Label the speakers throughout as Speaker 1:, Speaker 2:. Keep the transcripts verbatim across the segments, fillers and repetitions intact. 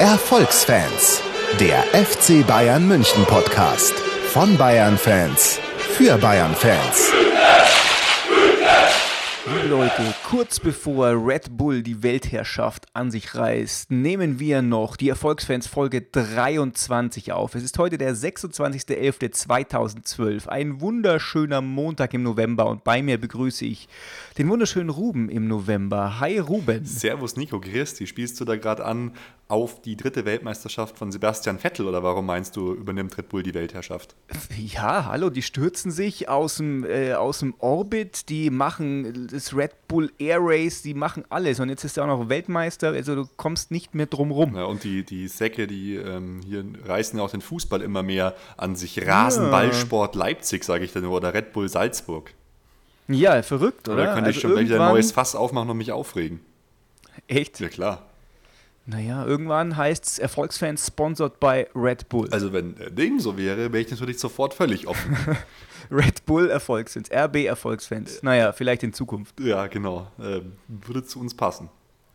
Speaker 1: Erfolgsfans, der F C Bayern München Podcast von Bayern-Fans für Bayern-Fans.
Speaker 2: Liebe Leute, kurz bevor Red Bull die Weltherrschaft an sich reißt, nehmen wir noch die Erfolgsfans Folge dreiundzwanzig auf. Es ist heute der sechsundzwanzigster elfter zweitausendzwölf, ein wunderschöner Montag im November und bei mir begrüße ich den wunderschönen Ruben im November. Hi Ruben.
Speaker 3: Servus Nico, grüß dich. Spielst du da gerade an auf die dritte Weltmeisterschaft von Sebastian Vettel oder warum meinst du, übernimmt Red Bull die Weltherrschaft?
Speaker 2: Ja, hallo, die stürzen sich aus dem, äh, aus dem Orbit, die machen das Red Bull Air Race, die machen alles und jetzt ist er auch noch Weltmeister, also du kommst nicht mehr drum rum.
Speaker 3: Ja, und die, die Säcke, die ähm, hier reißen ja auch den Fußball immer mehr an sich. Rasenballsport Leipzig, sage ich dann, oder Red Bull Salzburg.
Speaker 2: Ja, verrückt, oder?
Speaker 3: Da könnte ich
Speaker 2: also
Speaker 3: schon gleich wieder ein neues Fass aufmachen und mich aufregen.
Speaker 2: Echt?
Speaker 3: Ja, klar.
Speaker 2: Naja, irgendwann heißt es Erfolgsfans sponsored by Red Bull.
Speaker 3: Also wenn dem so wäre, wäre ich natürlich sofort völlig offen.
Speaker 2: Red Bull Erfolgsfans, R B Erfolgsfans. Naja, vielleicht in Zukunft.
Speaker 3: Ja, genau. Ähm, würde zu uns passen.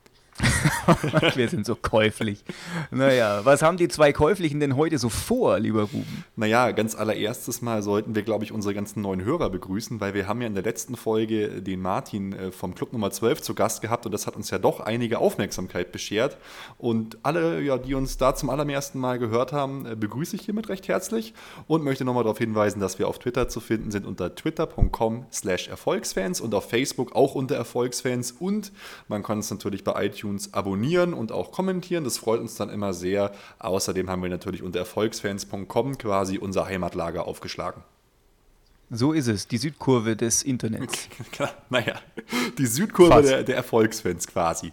Speaker 2: Wir sind so käuflich. Naja, was haben die zwei Käuflichen denn heute so vor, lieber Ruben?
Speaker 3: Naja, ganz allererstes Mal sollten wir, glaube ich, unsere ganzen neuen Hörer begrüßen, weil wir haben ja in der letzten Folge den Martin vom Club Nummer zwölf zu Gast gehabt und das hat uns ja doch einige Aufmerksamkeit beschert. Und alle, ja, die uns da zum allerersten Mal gehört haben, begrüße ich hiermit recht herzlich und möchte nochmal darauf hinweisen, dass wir auf Twitter zu finden sind unter twitter punkt com slash erfolgsfans und auf Facebook auch unter Erfolgsfans und man kann uns natürlich bei iTunes abonnieren und auch kommentieren. Das freut uns dann immer sehr. Außerdem haben wir natürlich unter erfolgsfans punkt com quasi unser Heimatlager aufgeschlagen.
Speaker 2: So ist es, die Südkurve des Internets.
Speaker 3: Naja, die Südkurve der, der Erfolgsfans quasi.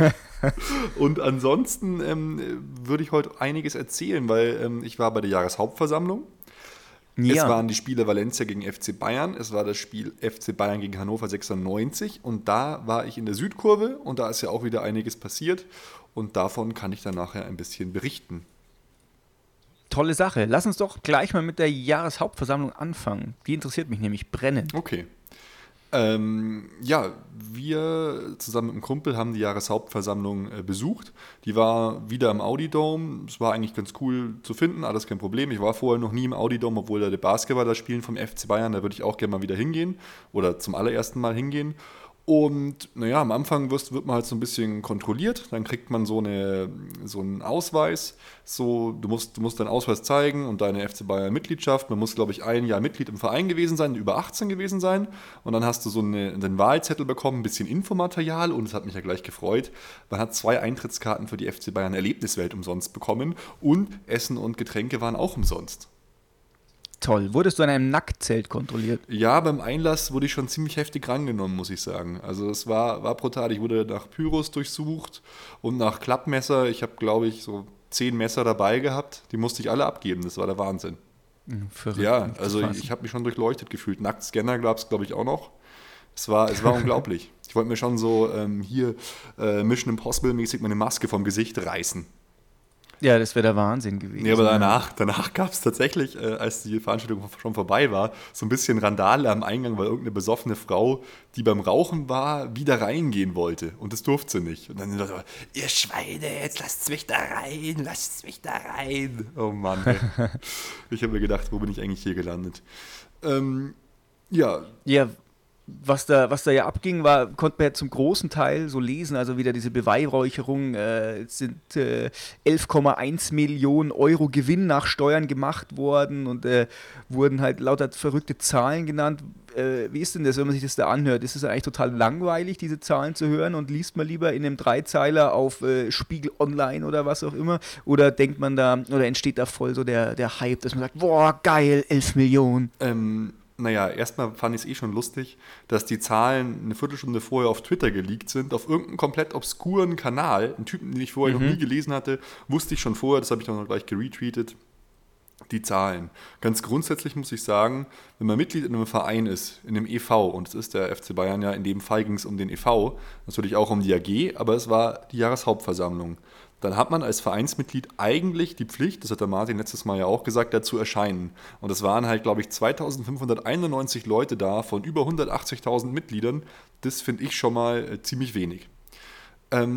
Speaker 3: Und ansonsten ähm, würde ich heute einiges erzählen, weil ähm, ich war bei der Jahreshauptversammlung. Ja. Es waren die Spiele Valencia gegen F C Bayern, es war das Spiel F C Bayern gegen Hannover sechsundneunzig und da war ich in der Südkurve und da ist ja auch wieder einiges passiert und davon kann ich dann nachher ein bisschen berichten.
Speaker 2: Tolle Sache. Lass uns doch gleich mal mit der Jahreshauptversammlung anfangen. Die interessiert mich nämlich brennend.
Speaker 3: Okay. Ähm, ja, wir zusammen mit einem Kumpel haben die Jahreshauptversammlung äh, besucht. Die war wieder im Audi Dome. Es war eigentlich ganz cool zu finden, alles kein Problem. Ich war vorher noch nie im Audi Dome, obwohl da die Basketballer spielen vom F C Bayern. Da würde ich auch gerne mal wieder hingehen oder zum allerersten Mal hingehen. Und naja, am Anfang wird, wird man halt so ein bisschen kontrolliert, dann kriegt man so, eine, so einen Ausweis, so, du musst, du musst deinen Ausweis zeigen und deine F C Bayern Mitgliedschaft, man muss glaube ich ein Jahr Mitglied im Verein gewesen sein, über achtzehn gewesen sein und dann hast du so eine, einen Wahlzettel bekommen, ein bisschen Infomaterial und es hat mich ja gleich gefreut, man hat zwei Eintrittskarten für die F C Bayern Erlebniswelt umsonst bekommen und Essen und Getränke waren auch umsonst.
Speaker 2: Toll. Wurdest du in einem Nacktzelt kontrolliert?
Speaker 3: Ja, beim Einlass wurde ich schon ziemlich heftig rangenommen, muss ich sagen. Also es war, war brutal. Ich wurde nach Pyros durchsucht und nach Klappmesser. Ich habe, glaube ich, so zehn Messer dabei gehabt. Die musste ich alle abgeben. Das war der Wahnsinn.
Speaker 2: Verrückt.
Speaker 3: Ja, also ich, ich habe mich schon durchleuchtet gefühlt. Nacktscanner gab es, glaube ich, auch noch. Es war, es war unglaublich. Ich wollte mir schon so ähm, hier äh, Mission Impossible-mäßig meine Maske vom Gesicht reißen.
Speaker 2: Ja, das wäre der Wahnsinn gewesen.
Speaker 3: Ja, aber danach, danach gab es tatsächlich, äh, als die Veranstaltung schon vorbei war, so ein bisschen Randale am Eingang, weil irgendeine besoffene Frau, die beim Rauchen war, wieder reingehen wollte. Und das durfte sie nicht. Und dann sind Leute, ihr Schweine, jetzt lasst mich da rein, lasst mich da rein. Oh Mann, ey. Ich habe mir gedacht, wo bin ich eigentlich hier gelandet? Ähm, ja.
Speaker 2: Ja, Was da, was da ja abging, war, konnte man ja zum großen Teil so lesen, also wieder diese Beweihräucherung, äh, es sind äh, elf Komma eins Millionen Euro Gewinn nach Steuern gemacht worden und äh, wurden halt lauter verrückte Zahlen genannt. Äh, wie ist denn das, wenn man sich das da anhört? Ist es eigentlich total langweilig, diese Zahlen zu hören und liest man lieber in einem Dreizeiler auf äh, Spiegel Online oder was auch immer? Oder denkt man da, oder entsteht da voll so der, der Hype, dass man sagt, boah, geil, elf Millionen?
Speaker 3: Ähm... Naja, erstmal fand ich es eh schon lustig, dass die Zahlen eine Viertelstunde vorher auf Twitter geleakt sind, auf irgendeinem komplett obskuren Kanal. Einen Typen, den ich vorher mhm. noch nie gelesen hatte, wusste ich schon vorher, das habe ich dann noch gleich geretweetet, die Zahlen. Ganz grundsätzlich muss ich sagen, wenn man Mitglied in einem Verein ist, in einem E V, und es ist der F C Bayern ja, in dem Fall ging es um den E V, natürlich auch um die A G, aber es war die Jahreshauptversammlung. Dann hat man als Vereinsmitglied eigentlich die Pflicht, das hat der Martin letztes Mal ja auch gesagt, dazu erscheinen. Und es waren halt, glaube ich, zweitausendfünfhunderteinundneunzig Leute da von über hundertachtzigtausend Mitgliedern. Das finde ich schon mal äh, ziemlich wenig. Ähm,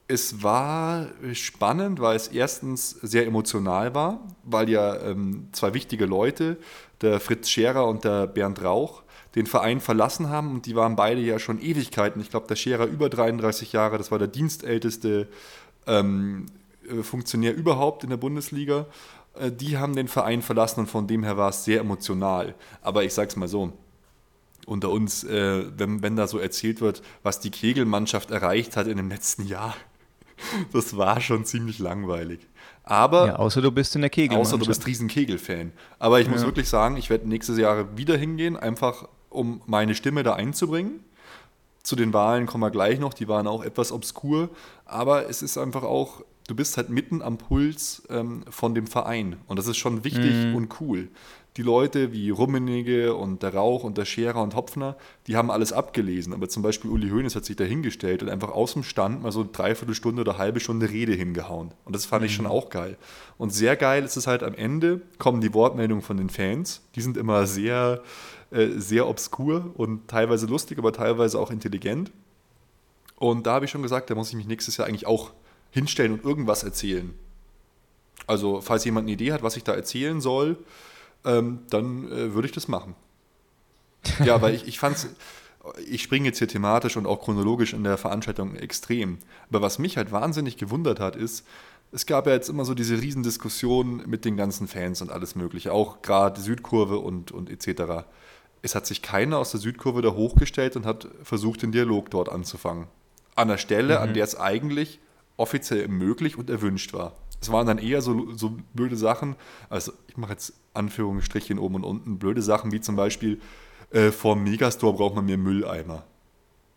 Speaker 3: Es war spannend, weil es erstens sehr emotional war, weil ja ähm, zwei wichtige Leute, der Fritz Scherer und der Bernd Rauch, den Verein verlassen haben und die waren beide ja schon Ewigkeiten. Ich glaube, der Scherer über dreiunddreißig Jahre, das war der dienstälteste ähm, Funktionär überhaupt in der Bundesliga. Äh, die haben den Verein verlassen und von dem her war es sehr emotional. Aber ich sag's mal so, unter uns, äh, wenn, wenn da so erzählt wird, was die Kegelmannschaft erreicht hat in dem letzten Jahr, das war schon ziemlich langweilig. Aber
Speaker 2: Ja, außer du bist in der Kegelmannschaft.
Speaker 3: außer du bist riesen Kegel-Fan. Aber ich muss
Speaker 2: Ja.
Speaker 3: wirklich sagen, ich werde nächstes Jahr wieder hingehen, einfach um meine Stimme da einzubringen. Zu den Wahlen kommen wir gleich noch, die waren auch etwas obskur, aber es ist einfach auch, du bist halt mitten am Puls ähm, von dem Verein und das ist schon wichtig und cool. Die Leute wie Rummenigge und der Rauch und der Scherer und Hopfner, die haben alles abgelesen, aber zum Beispiel Uli Hoeneß hat sich da hingestellt und einfach aus dem Stand mal so eine Dreiviertelstunde oder eine halbe Stunde Rede hingehauen und das fand ich schon auch geil. Und sehr geil ist es halt am Ende, kommen die Wortmeldungen von den Fans, die sind immer sehr, äh, sehr obskur und teilweise lustig, aber teilweise auch intelligent. Und da habe ich schon gesagt, da muss ich mich nächstes Jahr eigentlich auch hinstellen und irgendwas erzählen. Also, falls jemand eine Idee hat, was ich da erzählen soll, ähm, dann äh, würde ich das machen. Ja, weil ich, ich fand's, ich springe jetzt hier thematisch und auch chronologisch in der Veranstaltung extrem. Aber was mich halt wahnsinnig gewundert hat, ist, es gab ja jetzt immer so diese Riesendiskussion mit den ganzen Fans und alles Mögliche, auch gerade Südkurve und, und et cetera. Es hat sich keiner aus der Südkurve da hochgestellt und hat versucht, den Dialog dort anzufangen. An der Stelle, an der es eigentlich offiziell möglich und erwünscht war. Es waren dann eher so, so blöde Sachen, also ich mache jetzt Anführungsstrichen oben und unten, blöde Sachen wie zum Beispiel, äh, vor dem Megastore braucht man mehr Mülleimer. Äh.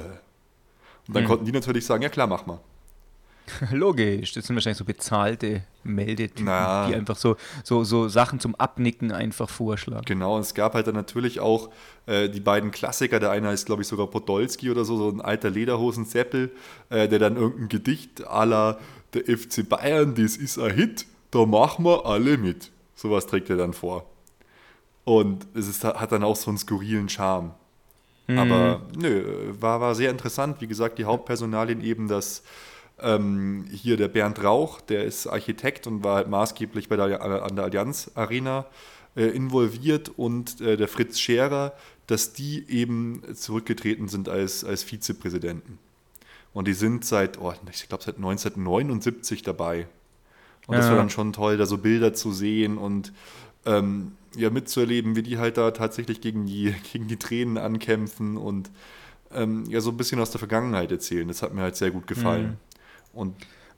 Speaker 3: Und dann
Speaker 2: Hm.
Speaker 3: konnten die natürlich sagen, ja klar, mach mal.
Speaker 2: Logisch, das sind wahrscheinlich so bezahlte Meldetypen,
Speaker 3: Na.
Speaker 2: die einfach so, so, so Sachen zum Abnicken einfach vorschlagen.
Speaker 3: Genau, und es gab halt dann natürlich auch äh, die beiden Klassiker, der eine heißt, glaube ich, sogar Podolski oder so, so ein alter Lederhosen-Seppel, äh, der dann irgendein Gedicht à la der F C Bayern, das ist ein Hit, da machen wir alle mit. Sowas trägt er dann vor. Und es ist, hat dann auch so einen skurrilen Charme. Aber nö, war, war sehr interessant. Wie gesagt, die Hauptpersonalien eben das ähm, hier der Bernd Rauch, der ist Architekt und war halt maßgeblich bei der, an der Allianz Arena äh, involviert und äh, der Fritz Scherer, dass die eben zurückgetreten sind als, als Vizepräsidenten. Und die sind seit, oh, ich glaube, seit neunzehnhundertneunundsiebzig dabei. Und das
Speaker 2: Ja.
Speaker 3: war dann schon toll, da so Bilder zu sehen und ähm, ja, mitzuerleben, wie die halt da tatsächlich gegen die, gegen die Tränen ankämpfen und ähm, ja, so ein bisschen aus der Vergangenheit erzählen. Das hat mir halt sehr gut gefallen. Und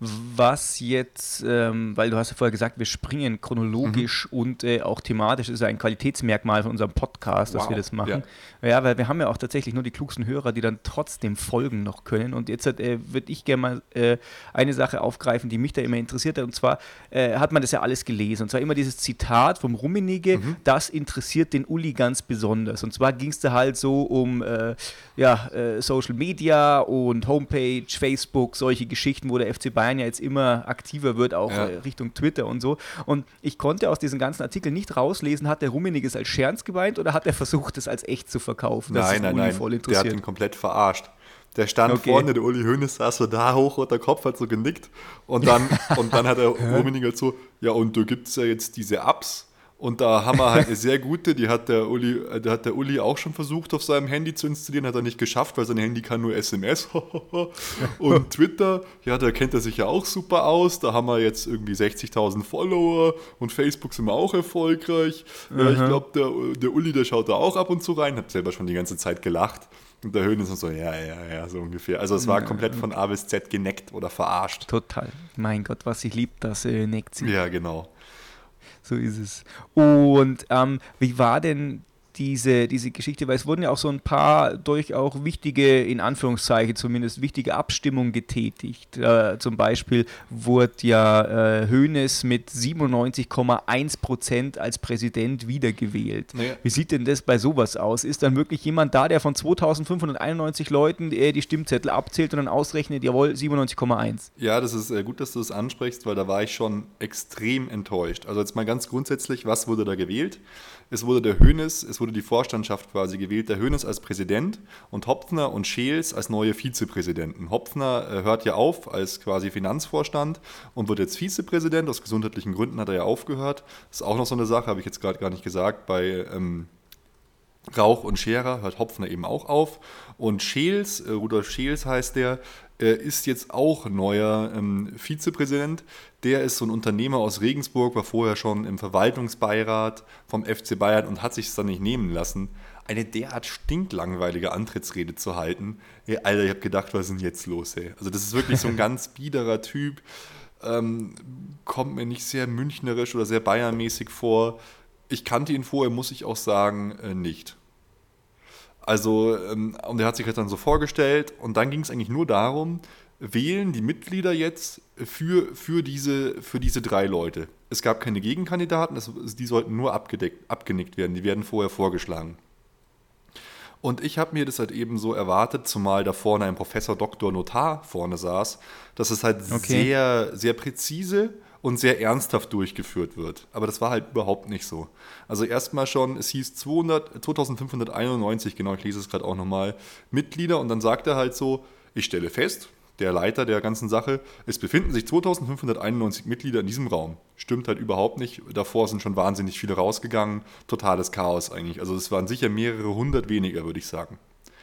Speaker 2: Was jetzt, ähm, weil du hast ja vorher gesagt, wir springen chronologisch und äh, auch thematisch, das ist ein Qualitätsmerkmal von unserem Podcast, dass
Speaker 3: Wow,
Speaker 2: wir das machen. Ja. weil wir haben ja auch tatsächlich nur die klugsten Hörer, die dann trotzdem folgen noch können. Und jetzt äh, würde ich gerne mal äh, eine Sache aufgreifen, die mich da immer interessiert hat. Und zwar äh, hat man das ja alles gelesen. Und zwar immer dieses Zitat vom Rummenigge, das interessiert den Uli ganz besonders. Und zwar ging es da halt so um äh, ja, äh, Social Media und Homepage, Facebook, solche Geschichten, wo der F C Bayern ja jetzt immer aktiver wird, auch
Speaker 3: Ja.
Speaker 2: äh, Richtung Twitter und so. Und ich konnte aus diesen ganzen Artikeln nicht rauslesen, hat der Rummenigge es als Scherz gemeint oder hat er versucht, es als echt zu verkaufen? Das
Speaker 3: nein,
Speaker 2: ist
Speaker 3: nein,
Speaker 2: Uli
Speaker 3: nein,
Speaker 2: voll
Speaker 3: der hat
Speaker 2: interessiert.
Speaker 3: ihn komplett verarscht. Der stand
Speaker 2: Okay.
Speaker 3: vorne, der Uli Hoeneß saß so da hoch und der Kopf hat so genickt und dann, und dann hat der Rummenigge so, ja und da gibt es ja jetzt diese Apps und da haben wir halt eine sehr gute, die hat der Uli, äh, die hat der Uli auch schon versucht auf seinem Handy zu installieren, hat er nicht geschafft, weil sein Handy kann nur S M S und Twitter, ja da kennt er sich ja auch super aus, da haben wir jetzt irgendwie sechzigtausend Follower und Facebook sind wir auch erfolgreich, ja, ich glaube der, der Uli, der schaut da auch ab und zu rein, hat selber schon die ganze Zeit gelacht. Und der Hoeneß ist so, ja, ja, ja, so ungefähr. Also es war komplett von A bis Z geneckt oder verarscht.
Speaker 2: Total. Mein Gott, was sich liebt, das äh, neckt sich.
Speaker 3: Ja, genau.
Speaker 2: So ist es. Und ähm, wie war denn diese, diese Geschichte? Weil es wurden ja auch so ein paar durch auch wichtige, in Anführungszeichen zumindest, wichtige Abstimmungen getätigt. Äh, zum Beispiel wurde ja äh, Hoeneß mit siebenundneunzig Komma eins Prozent als Präsident wiedergewählt.
Speaker 3: Ja.
Speaker 2: Wie sieht denn das bei sowas aus? Ist dann wirklich jemand da, der von zweitausendfünfhunderteinundneunzig Leuten äh, die Stimmzettel abzählt und dann ausrechnet, jawohl, siebenundneunzig Komma eins?
Speaker 3: Ja, das ist äh, gut, dass du das ansprichst, weil da war ich schon extrem enttäuscht. Also jetzt mal ganz grundsätzlich, was wurde da gewählt? Es wurde der Hoeneß, es wurde wurde die Vorstandschaft quasi gewählt, der Hoeneß als Präsident und Hopfner und Scheels als neue Vizepräsidenten. Hopfner äh, hört ja auf als quasi Finanzvorstand und wird jetzt Vizepräsident. Aus gesundheitlichen Gründen hat er ja aufgehört. Das ist auch noch so eine Sache, habe ich jetzt gerade gar nicht gesagt, bei ähm, Rauch und Scherer hört Hopfner eben auch auf. Und Scheels, äh, Rudolf Scheels heißt der, äh, ist jetzt auch neuer ähm, Vizepräsident. Der ist so ein Unternehmer aus Regensburg, war vorher schon im Verwaltungsbeirat vom F C Bayern und hat sich es dann nicht nehmen lassen, eine derart stinklangweilige Antrittsrede zu halten. Ey, Alter, ich habe gedacht, was ist denn jetzt los, ey? Also das ist wirklich so ein ganz biederer Typ, ähm, kommt mir nicht sehr münchnerisch oder sehr bayernmäßig vor. Ich kannte ihn vorher, muss ich auch sagen, äh, nicht. Also, ähm, und er hat sich halt dann so vorgestellt und dann ging es eigentlich nur darum, wählen die Mitglieder jetzt für, für, diese, für diese drei Leute. Es gab keine Gegenkandidaten, das, die sollten nur abgedeckt, abgenickt werden, die werden vorher vorgeschlagen. Und ich habe mir das halt eben so erwartet, zumal da vorne ein Professor Doktor Notar vorne saß, dass es halt
Speaker 2: Okay.
Speaker 3: sehr, sehr präzise und sehr ernsthaft durchgeführt wird. Aber das war halt überhaupt nicht so. Also erstmal schon, es hieß zweihundert, zweitausendfünfhunderteinundneunzig, genau, ich lese es gerade auch nochmal, Mitglieder und dann sagt er halt so, ich stelle fest, der Leiter der ganzen Sache, es befinden sich zweitausendfünfhunderteinundneunzig Mitglieder in diesem Raum. Stimmt halt überhaupt nicht. Davor sind schon wahnsinnig viele rausgegangen. Totales Chaos eigentlich. Also es waren sicher mehrere hundert weniger, würde ich sagen.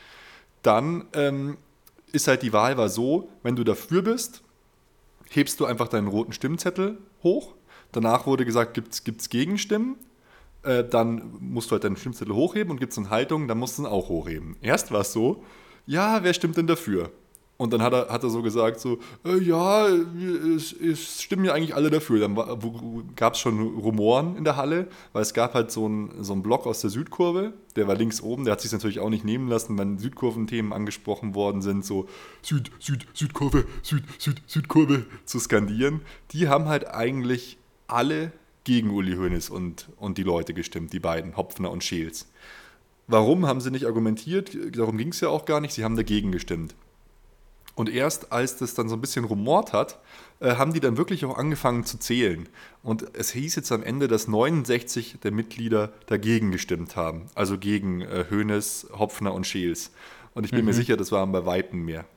Speaker 3: Dann ähm, ist halt die Wahl war so, wenn du dafür bist, hebst du einfach deinen roten Stimmzettel hoch. Danach wurde gesagt, gibt es Gegenstimmen. Äh, dann musst du halt deinen Stimmzettel hochheben und gibt es eine Haltung, dann musst du ihn auch hochheben. Erst war es so, ja, wer stimmt denn dafür? Und dann hat er, hat er so gesagt, so, äh, ja, es, es stimmen ja eigentlich alle dafür. Dann gab es schon Rumoren in der Halle, weil es gab halt so einen so einen Block aus der Südkurve, der war links oben, der hat sich natürlich auch nicht nehmen lassen, wenn Südkurventhemen angesprochen worden sind, so Süd, Süd, Südkurve, Süd, Süd, Südkurve zu skandieren. Die haben halt eigentlich alle gegen Uli Hoeneß und, und die Leute gestimmt, die beiden, Hopfner und Scheels. Warum haben sie nicht argumentiert? Darum ging es ja auch gar nicht, sie haben dagegen gestimmt. Und erst als das dann so ein bisschen rumort hat, äh, haben die dann wirklich auch angefangen zu zählen. Und es hieß jetzt am Ende, dass neunundsechzig der Mitglieder dagegen gestimmt haben. Also gegen äh, Hoeneß, Hopfner und Scheels. Und ich bin
Speaker 2: Mhm.
Speaker 3: mir sicher, das waren bei Weitem mehr.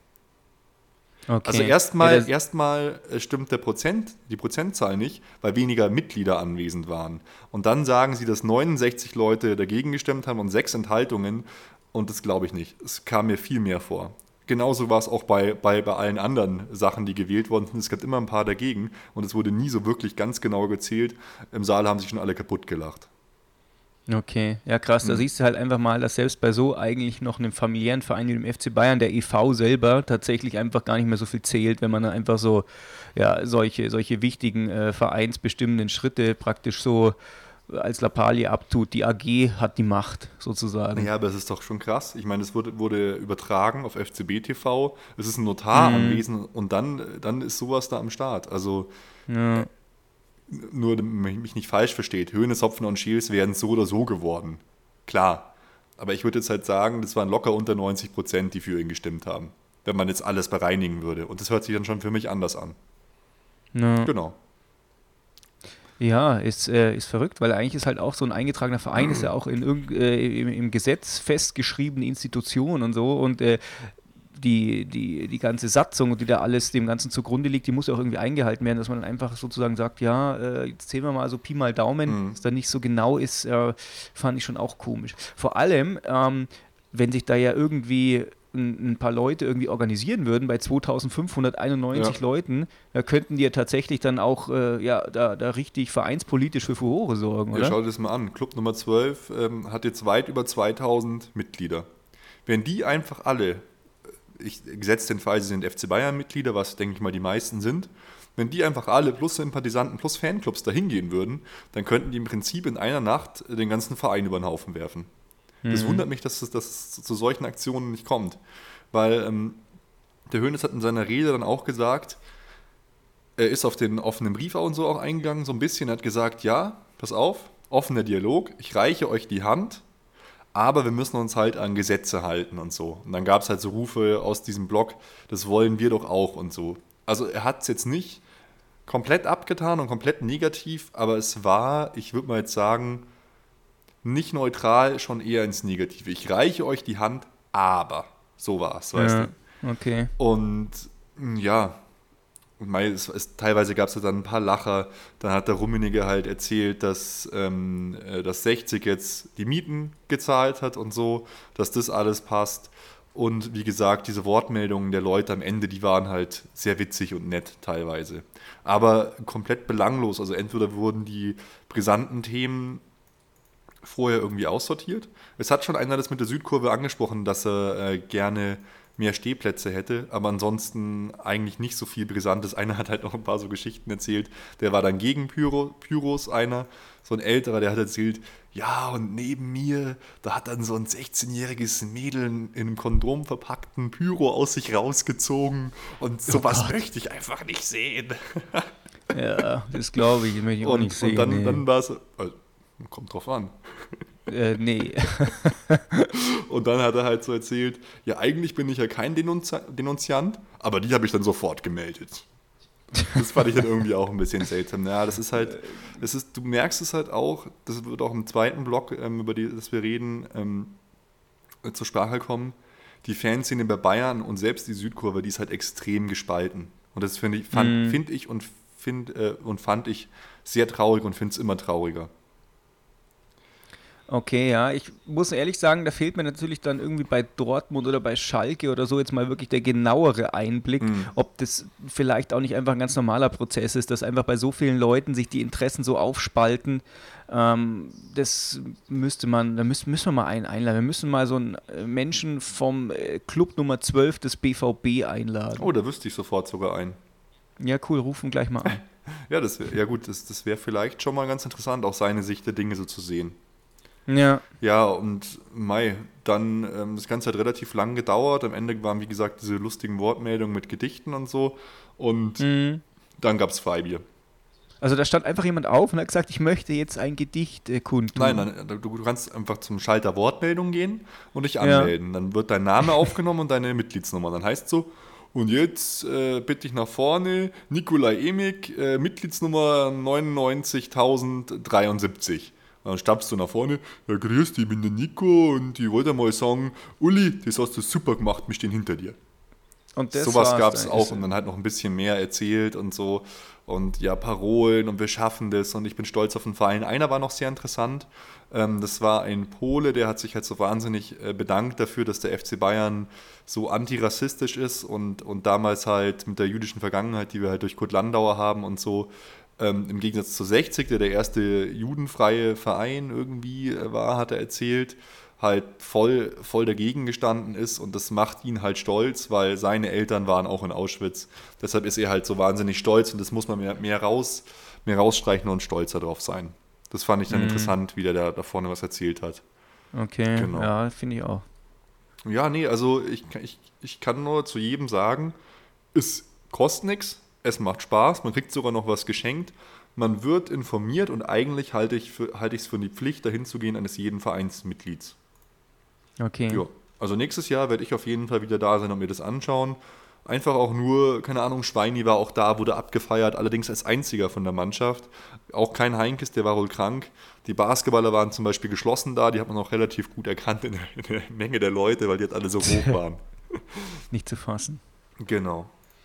Speaker 2: Okay.
Speaker 3: Also erstmal
Speaker 2: Ja, das-
Speaker 3: erstmal stimmt der Prozent, die Prozentzahl nicht, weil weniger Mitglieder anwesend waren. Und dann sagen sie, dass neunundsechzig Leute dagegen gestimmt haben und sechs Enthaltungen. Und das glaube ich nicht. Es kam mir viel mehr vor. Genauso war es auch bei, bei, bei allen anderen Sachen, die gewählt worden sind. Es gab immer ein paar dagegen und es wurde nie so wirklich ganz genau gezählt. Im Saal haben sich schon alle kaputt gelacht.
Speaker 2: Okay, ja krass, da
Speaker 3: Mhm.
Speaker 2: siehst du halt einfach mal, dass selbst bei so eigentlich noch einem familiären Verein wie dem F C Bayern, der E V selber tatsächlich einfach gar nicht mehr so viel zählt, wenn man dann einfach so, ja, solche, solche wichtigen äh, vereinsbestimmenden Schritte praktisch so als Lappalie abtut. Die A G hat die Macht sozusagen.
Speaker 3: Ja, aber es ist doch schon krass. Ich meine, es wurde, wurde übertragen auf F C B T V. Es ist ein Notar
Speaker 2: Mhm.
Speaker 3: anwesend und dann, dann ist sowas da am Start. Also
Speaker 2: Ja.
Speaker 3: nur, damit mich nicht falsch versteht, Hoeneß, Hopfner und Scheels wären so oder so geworden. Klar. Aber ich würde jetzt halt sagen, das waren locker unter neunzig Prozent, die für ihn gestimmt haben. Wenn man jetzt alles bereinigen würde. Und das hört sich dann schon für mich anders an.
Speaker 2: Ja.
Speaker 3: Genau.
Speaker 2: Ja, ist, äh, ist verrückt, weil eigentlich ist halt auch so ein eingetragener Verein, ist ja auch in irgend, äh, im, im Gesetz festgeschriebene Institution und so und äh, die, die, die ganze Satzung, die da alles dem Ganzen zugrunde liegt, die muss ja auch irgendwie eingehalten werden, dass man dann einfach sozusagen sagt, ja, äh, jetzt zählen wir mal so Pi mal Daumen,
Speaker 3: Mhm.
Speaker 2: dass da nicht so genau ist, äh, fand ich schon auch komisch. Vor allem, ähm, wenn sich da ja irgendwie ein, ein paar Leute irgendwie organisieren würden bei zweitausendfünfhunderteinundneunzig
Speaker 3: Ja.
Speaker 2: Leuten, da könnten die ja tatsächlich dann auch äh, ja, da, da richtig vereinspolitisch für Furore sorgen,
Speaker 3: Ja,
Speaker 2: oder?
Speaker 3: schau dir das mal an. Club Nummer zwölf ähm, hat jetzt weit über zweitausend Mitglieder. Wenn die einfach alle, ich setze den Fall, sie sind F C Bayern-Mitglieder, was denke ich mal die meisten sind, wenn die einfach alle plus Sympathisanten plus Fanclubs dahin gehen würden, dann könnten die im Prinzip in einer Nacht den ganzen Verein über den Haufen werfen. Das
Speaker 2: Mhm.
Speaker 3: wundert mich, dass es, dass es zu solchen Aktionen nicht kommt. Weil ähm, der Hoeneß hat in seiner Rede dann auch gesagt, er ist auf den offenen Brief und so auch eingegangen, so ein bisschen, er hat gesagt, ja, pass auf, offener Dialog, ich reiche euch die Hand, aber wir müssen uns halt an Gesetze halten und so. Und dann gab es halt so Rufe aus diesem Blog, das wollen wir doch auch und so. Also er hat es jetzt nicht komplett abgetan und komplett negativ, aber es war, ich würde mal jetzt sagen, nicht neutral, schon eher ins Negative. Ich reiche euch die Hand, aber so war es, weißt
Speaker 2: Ja,
Speaker 3: du.
Speaker 2: okay.
Speaker 3: Und ja, und mei, es, es, teilweise gab es ja dann ein paar Lacher. Dann hat der Rummenigge halt erzählt, dass ähm, äh, das sechzig jetzt die Mieten gezahlt hat und so, dass das alles passt. Und wie gesagt, diese Wortmeldungen der Leute am Ende, die waren halt sehr witzig und nett teilweise. Aber komplett belanglos. Also entweder wurden die brisanten Themen vorher irgendwie aussortiert. Es hat schon einer das mit der Südkurve angesprochen, dass er äh, gerne mehr Stehplätze hätte, aber ansonsten eigentlich nicht so viel Brisantes. Einer hat halt noch ein paar so Geschichten erzählt, der war dann gegen Pyro, Pyros einer, so ein älterer, der hat erzählt, ja und neben mir, da hat dann so ein sechzehnjähriges Mädel in einem Kondom verpackten Pyro aus sich rausgezogen und sowas
Speaker 2: Gott.
Speaker 3: möchte ich einfach nicht sehen.
Speaker 2: Ja, das glaube ich, das möchte ich auch
Speaker 3: Und,
Speaker 2: nicht sehen.
Speaker 3: und dann,
Speaker 2: nee.
Speaker 3: dann war es, also, kommt drauf an.
Speaker 2: Äh, nee.
Speaker 3: Und dann hat er halt so erzählt, ja eigentlich bin ich ja kein Denunzi- Denunziant, aber die habe ich dann sofort gemeldet. Das fand ich dann irgendwie auch ein bisschen seltsam. Ja, das ist halt, das ist, du merkst es halt auch, das wird auch im zweiten Block, ähm, über die, das wir reden, ähm, zur Sprache kommen, die Fanszene bei Bayern und selbst die Südkurve, die ist halt extrem gespalten. Und das finde ich, fand,
Speaker 2: Mhm.
Speaker 3: find ich und, find, äh, und fand ich sehr traurig und finde es immer trauriger.
Speaker 2: Okay, ja, ich muss ehrlich sagen, da fehlt mir natürlich dann irgendwie bei Dortmund oder bei Schalke oder so jetzt mal wirklich der genauere Einblick,
Speaker 3: Mhm.
Speaker 2: ob das vielleicht auch nicht einfach ein ganz normaler Prozess ist, dass einfach bei so vielen Leuten sich die Interessen so aufspalten. Ähm, das müsste man, da müssen, müssen wir mal einen einladen. Wir müssen mal so einen äh, Menschen vom äh, Club Nummer zwölf des B V B einladen.
Speaker 3: Oh, da wüsste ich sofort sogar ein.
Speaker 2: Ja, cool, rufen gleich mal an.
Speaker 3: Ja, das wär, ja gut, das, das wäre vielleicht schon mal ganz interessant, auch seine Sicht der Dinge so zu sehen.
Speaker 2: Ja,
Speaker 3: Ja, und Mai, dann, ähm, das Ganze hat relativ lang gedauert. Am Ende waren, wie gesagt, diese lustigen Wortmeldungen mit Gedichten und so. Und
Speaker 2: mhm.
Speaker 3: dann gab es Freibier.
Speaker 2: Also da stand einfach jemand auf und hat gesagt, ich möchte jetzt ein Gedicht äh, kundtun.
Speaker 3: Nein, nein, du, du kannst einfach zum Schalter Wortmeldung gehen und dich anmelden. Dann wird dein Name aufgenommen und deine Mitgliedsnummer. Dann heißt es so, und jetzt äh, bitte ich nach vorne, Nikolai Emig, äh, Mitgliedsnummer neunundneunzigtausenddreiundsiebzig. Dann stapfst du nach vorne, ja grüß dich, ich bin der Nico und ich wollte mal sagen, Uli, das hast du super gemacht, wir stehen hinter dir.
Speaker 2: Und das
Speaker 3: Sowas
Speaker 2: war's
Speaker 3: gab es
Speaker 2: dann.
Speaker 3: auch
Speaker 2: Ist-
Speaker 3: und dann halt noch ein bisschen mehr erzählt und so und ja, Parolen und wir schaffen das und ich bin stolz auf den Verein. Einer war noch sehr interessant, ähm, das war ein Pole, der hat sich halt so wahnsinnig äh, bedankt dafür, dass der F C Bayern so antirassistisch ist und, und damals halt mit der jüdischen Vergangenheit, die wir halt durch Kurt Landauer haben und so, ähm, im Gegensatz zu sechzig, der der erste judenfreie Verein irgendwie äh, war, hat er erzählt, halt voll, voll dagegen gestanden ist und das macht ihn halt stolz, weil seine Eltern waren auch in Auschwitz. Deshalb ist er halt so wahnsinnig stolz und das muss man mehr, mehr, raus, mehr rausstreichen und stolzer drauf sein. Das fand ich dann
Speaker 2: Mhm.
Speaker 3: interessant, wie der da, da vorne was erzählt hat.
Speaker 2: Okay,
Speaker 3: Genau.
Speaker 2: ja, finde ich auch.
Speaker 3: Ja, nee, also ich, ich, ich kann nur zu jedem sagen, es kostet nichts, es macht Spaß, man kriegt sogar noch was geschenkt, man wird informiert und eigentlich halte ich es für, halte ich es für die Pflicht, dahin zu gehen eines jeden Vereinsmitglieds.
Speaker 2: Okay.
Speaker 3: Ja, also nächstes Jahr werde ich auf jeden Fall wieder da sein und mir das anschauen. Einfach auch nur, keine Ahnung, Schweini war auch da, wurde abgefeiert, allerdings als einziger von der Mannschaft. Auch kein Heinkes, der war wohl krank. Die Basketballer waren zum Beispiel geschlossen da, die hat man auch relativ gut erkannt in der, in der Menge der Leute, weil die jetzt alle so hoch waren.
Speaker 2: Nicht zu fassen.
Speaker 3: Genau,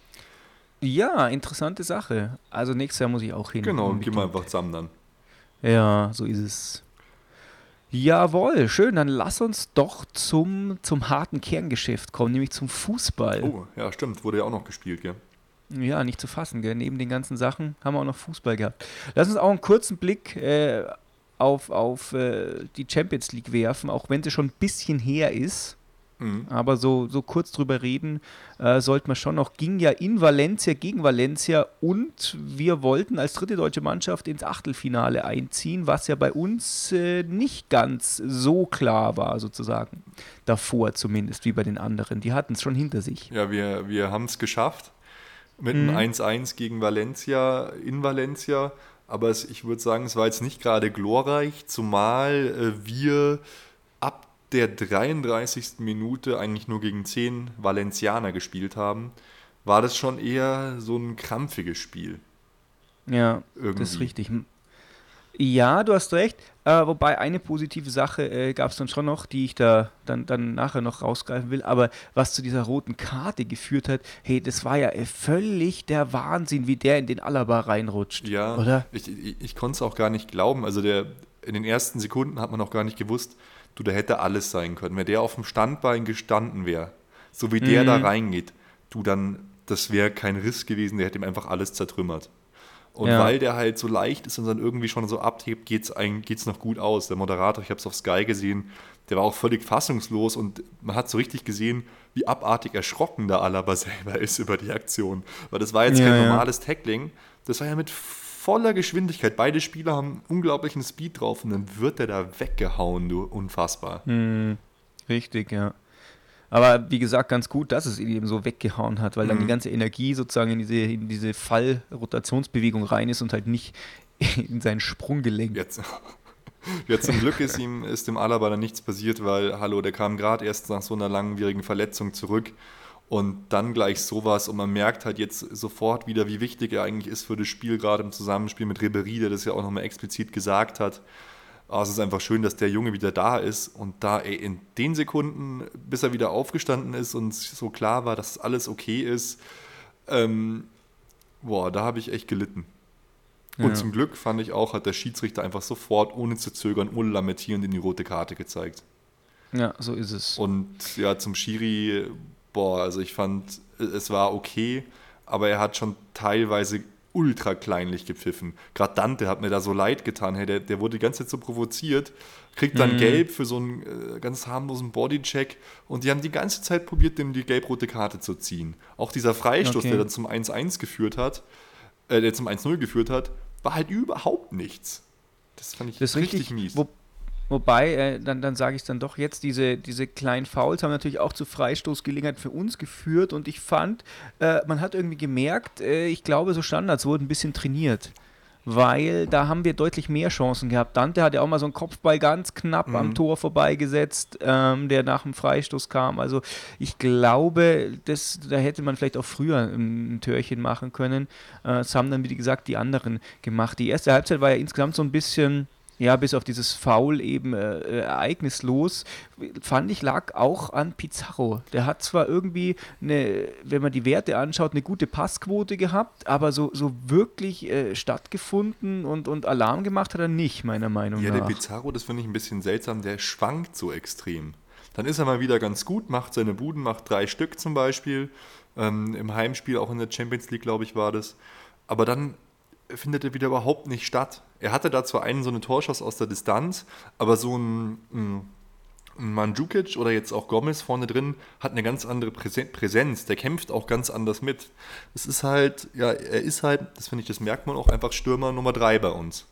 Speaker 2: Ja, interessante Sache. Also nächstes Jahr muss ich auch hin.
Speaker 3: genau, und gehen wir
Speaker 2: unbedingt.
Speaker 3: einfach zusammen dann.
Speaker 2: Ja, so ist es. Jawohl, schön. Dann lass uns doch zum, zum harten Kerngeschäft kommen, nämlich zum Fußball.
Speaker 3: Oh, ja, stimmt, wurde ja auch noch gespielt, gell?
Speaker 2: Ja, nicht zu fassen, gell? Neben den ganzen Sachen haben wir auch noch Fußball gehabt. Lass uns auch einen kurzen Blick äh, auf, auf äh, die Champions League werfen, auch wenn sie schon ein bisschen her ist.
Speaker 3: Mhm.
Speaker 2: Aber so, so kurz drüber reden äh, sollte man schon noch. Ging ja in Valencia gegen Valencia und wir wollten als dritte deutsche Mannschaft ins Achtelfinale einziehen, was ja bei uns äh, nicht ganz so klar war, sozusagen. Davor zumindest, wie bei den anderen. Die hatten es schon hinter sich.
Speaker 3: Ja, wir, wir haben es geschafft mit
Speaker 2: Mhm.
Speaker 3: einem eins eins gegen Valencia in Valencia. Aber es, ich würde sagen, es war jetzt nicht gerade glorreich, zumal äh, wir ab der dreiunddreißigsten Minute eigentlich nur gegen zehn Valencianer gespielt haben. War das schon eher so ein krampfiges Spiel.
Speaker 2: Ja,
Speaker 3: Irgendwie.
Speaker 2: das ist richtig. Ja, du hast recht. Äh, wobei eine positive Sache äh, gab es dann schon noch, die ich da dann, dann nachher noch rausgreifen will. Aber was zu dieser roten Karte geführt hat, hey, das war ja äh, völlig der Wahnsinn, wie der in den Alaba reinrutscht,
Speaker 3: Ja,
Speaker 2: oder?
Speaker 3: ich, ich, ich konnte es auch gar nicht glauben. Also der, in den ersten Sekunden hat man auch gar nicht gewusst, du, da hätte alles sein können. Wenn der auf dem Standbein gestanden wäre, so wie der da
Speaker 2: Mhm.
Speaker 3: reingeht, du dann, das wäre kein Riss gewesen, der hätte ihm einfach alles zertrümmert. Und
Speaker 2: Ja.
Speaker 3: weil der halt so leicht ist und dann irgendwie schon so abhebt, geht's eigentlich geht's noch gut aus. Der Moderator, ich habe es auf Sky gesehen, der war auch völlig fassungslos und man hat so richtig gesehen, wie abartig erschrocken der Alaba selber ist über die Aktion. Weil das war jetzt
Speaker 2: Ja,
Speaker 3: kein
Speaker 2: ja.
Speaker 3: normales Tackling, das war ja mit voller Geschwindigkeit. Beide Spieler haben unglaublichen Speed drauf und dann wird der da weggehauen, du, unfassbar.
Speaker 2: Mhm. Richtig, ja. Aber wie gesagt, ganz gut, dass es ihn eben so weggehauen hat, weil dann die
Speaker 3: Mhm.
Speaker 2: ganze Energie sozusagen in diese, in diese Fallrotationsbewegung rein ist und halt nicht in sein Sprunggelenk.
Speaker 3: Jetzt, ja, zum Glück ist ihm ist dem Alaba dann nichts passiert, weil, hallo, der kam gerade erst nach so einer langwierigen Verletzung zurück und dann gleich sowas und man merkt halt jetzt sofort wieder, wie wichtig er eigentlich ist für das Spiel, gerade im Zusammenspiel mit Ribéry, der das ja auch nochmal explizit gesagt hat. Aber es ist einfach schön, dass der Junge wieder da ist und da ey, in den Sekunden, bis er wieder aufgestanden ist und so klar war, dass alles okay ist, ähm, boah, da habe ich echt gelitten. Und
Speaker 2: Ja.
Speaker 3: zum Glück fand ich auch, hat der Schiedsrichter einfach sofort, ohne zu zögern, ohne lamentieren, in die rote Karte gezeigt.
Speaker 2: Ja, so ist es.
Speaker 3: Und ja, zum Schiri, boah, also ich fand, es war okay, aber er hat schon teilweise ultra kleinlich gepfiffen. Gerade Dante hat mir da so leid getan, hey, der, der wurde die ganze Zeit so provoziert, kriegt dann
Speaker 2: Mhm.
Speaker 3: gelb für so einen äh, ganz harmlosen Bodycheck und die haben die ganze Zeit probiert, dem die gelb-rote Karte zu ziehen. Auch dieser Freistoß,
Speaker 2: Okay.
Speaker 3: der dann zum eins eins geführt hat, äh, der zum eins null geführt hat, war halt überhaupt nichts. Das fand ich
Speaker 2: Das ist
Speaker 3: richtig,
Speaker 2: richtig,
Speaker 3: mies.
Speaker 2: wo, wobei, äh, dann, dann sage ich es dann doch jetzt, diese, diese kleinen Fouls haben natürlich auch zu Freistoßgelegenheit für uns geführt und ich fand, äh, man hat irgendwie gemerkt, äh, ich glaube, so Standards wurden ein bisschen trainiert. Weil da haben wir deutlich mehr Chancen gehabt. Dante hat ja auch mal so einen Kopfball ganz knapp
Speaker 3: Mhm.
Speaker 2: am Tor vorbeigesetzt, ähm, der nach dem Freistoß kam. Also ich glaube, das, da hätte man vielleicht auch früher ein, ein Törchen machen können. Äh, das haben dann, wie gesagt, die anderen gemacht. Die erste Halbzeit war ja insgesamt so ein bisschen, ja, bis auf dieses Foul eben äh, äh, ereignislos, fand ich, lag auch an Pizarro. Der hat zwar irgendwie, eine, wenn man die Werte anschaut, eine gute Passquote gehabt, aber so, so wirklich äh, stattgefunden und, und Alarm gemacht hat er nicht, meiner Meinung
Speaker 3: Ja, der
Speaker 2: nach.
Speaker 3: Pizarro, das finde ich ein bisschen seltsam, der schwankt so extrem. Dann ist er mal wieder ganz gut, macht seine Buden, macht drei Stück zum Beispiel. Ähm, Im Heimspiel, auch in der Champions League, glaube ich, war das. Aber dann findet er wieder überhaupt nicht statt. Er hatte da zwar einen so einen Torschuss aus der Distanz, aber so ein, ein, ein Mandzukic oder jetzt auch Gomez vorne drin hat eine ganz andere Präsen- Präsenz. Der kämpft auch ganz anders mit. Es ist halt, ja, er ist halt, das finde ich, das merkt man auch, einfach Stürmer Nummer drei bei uns.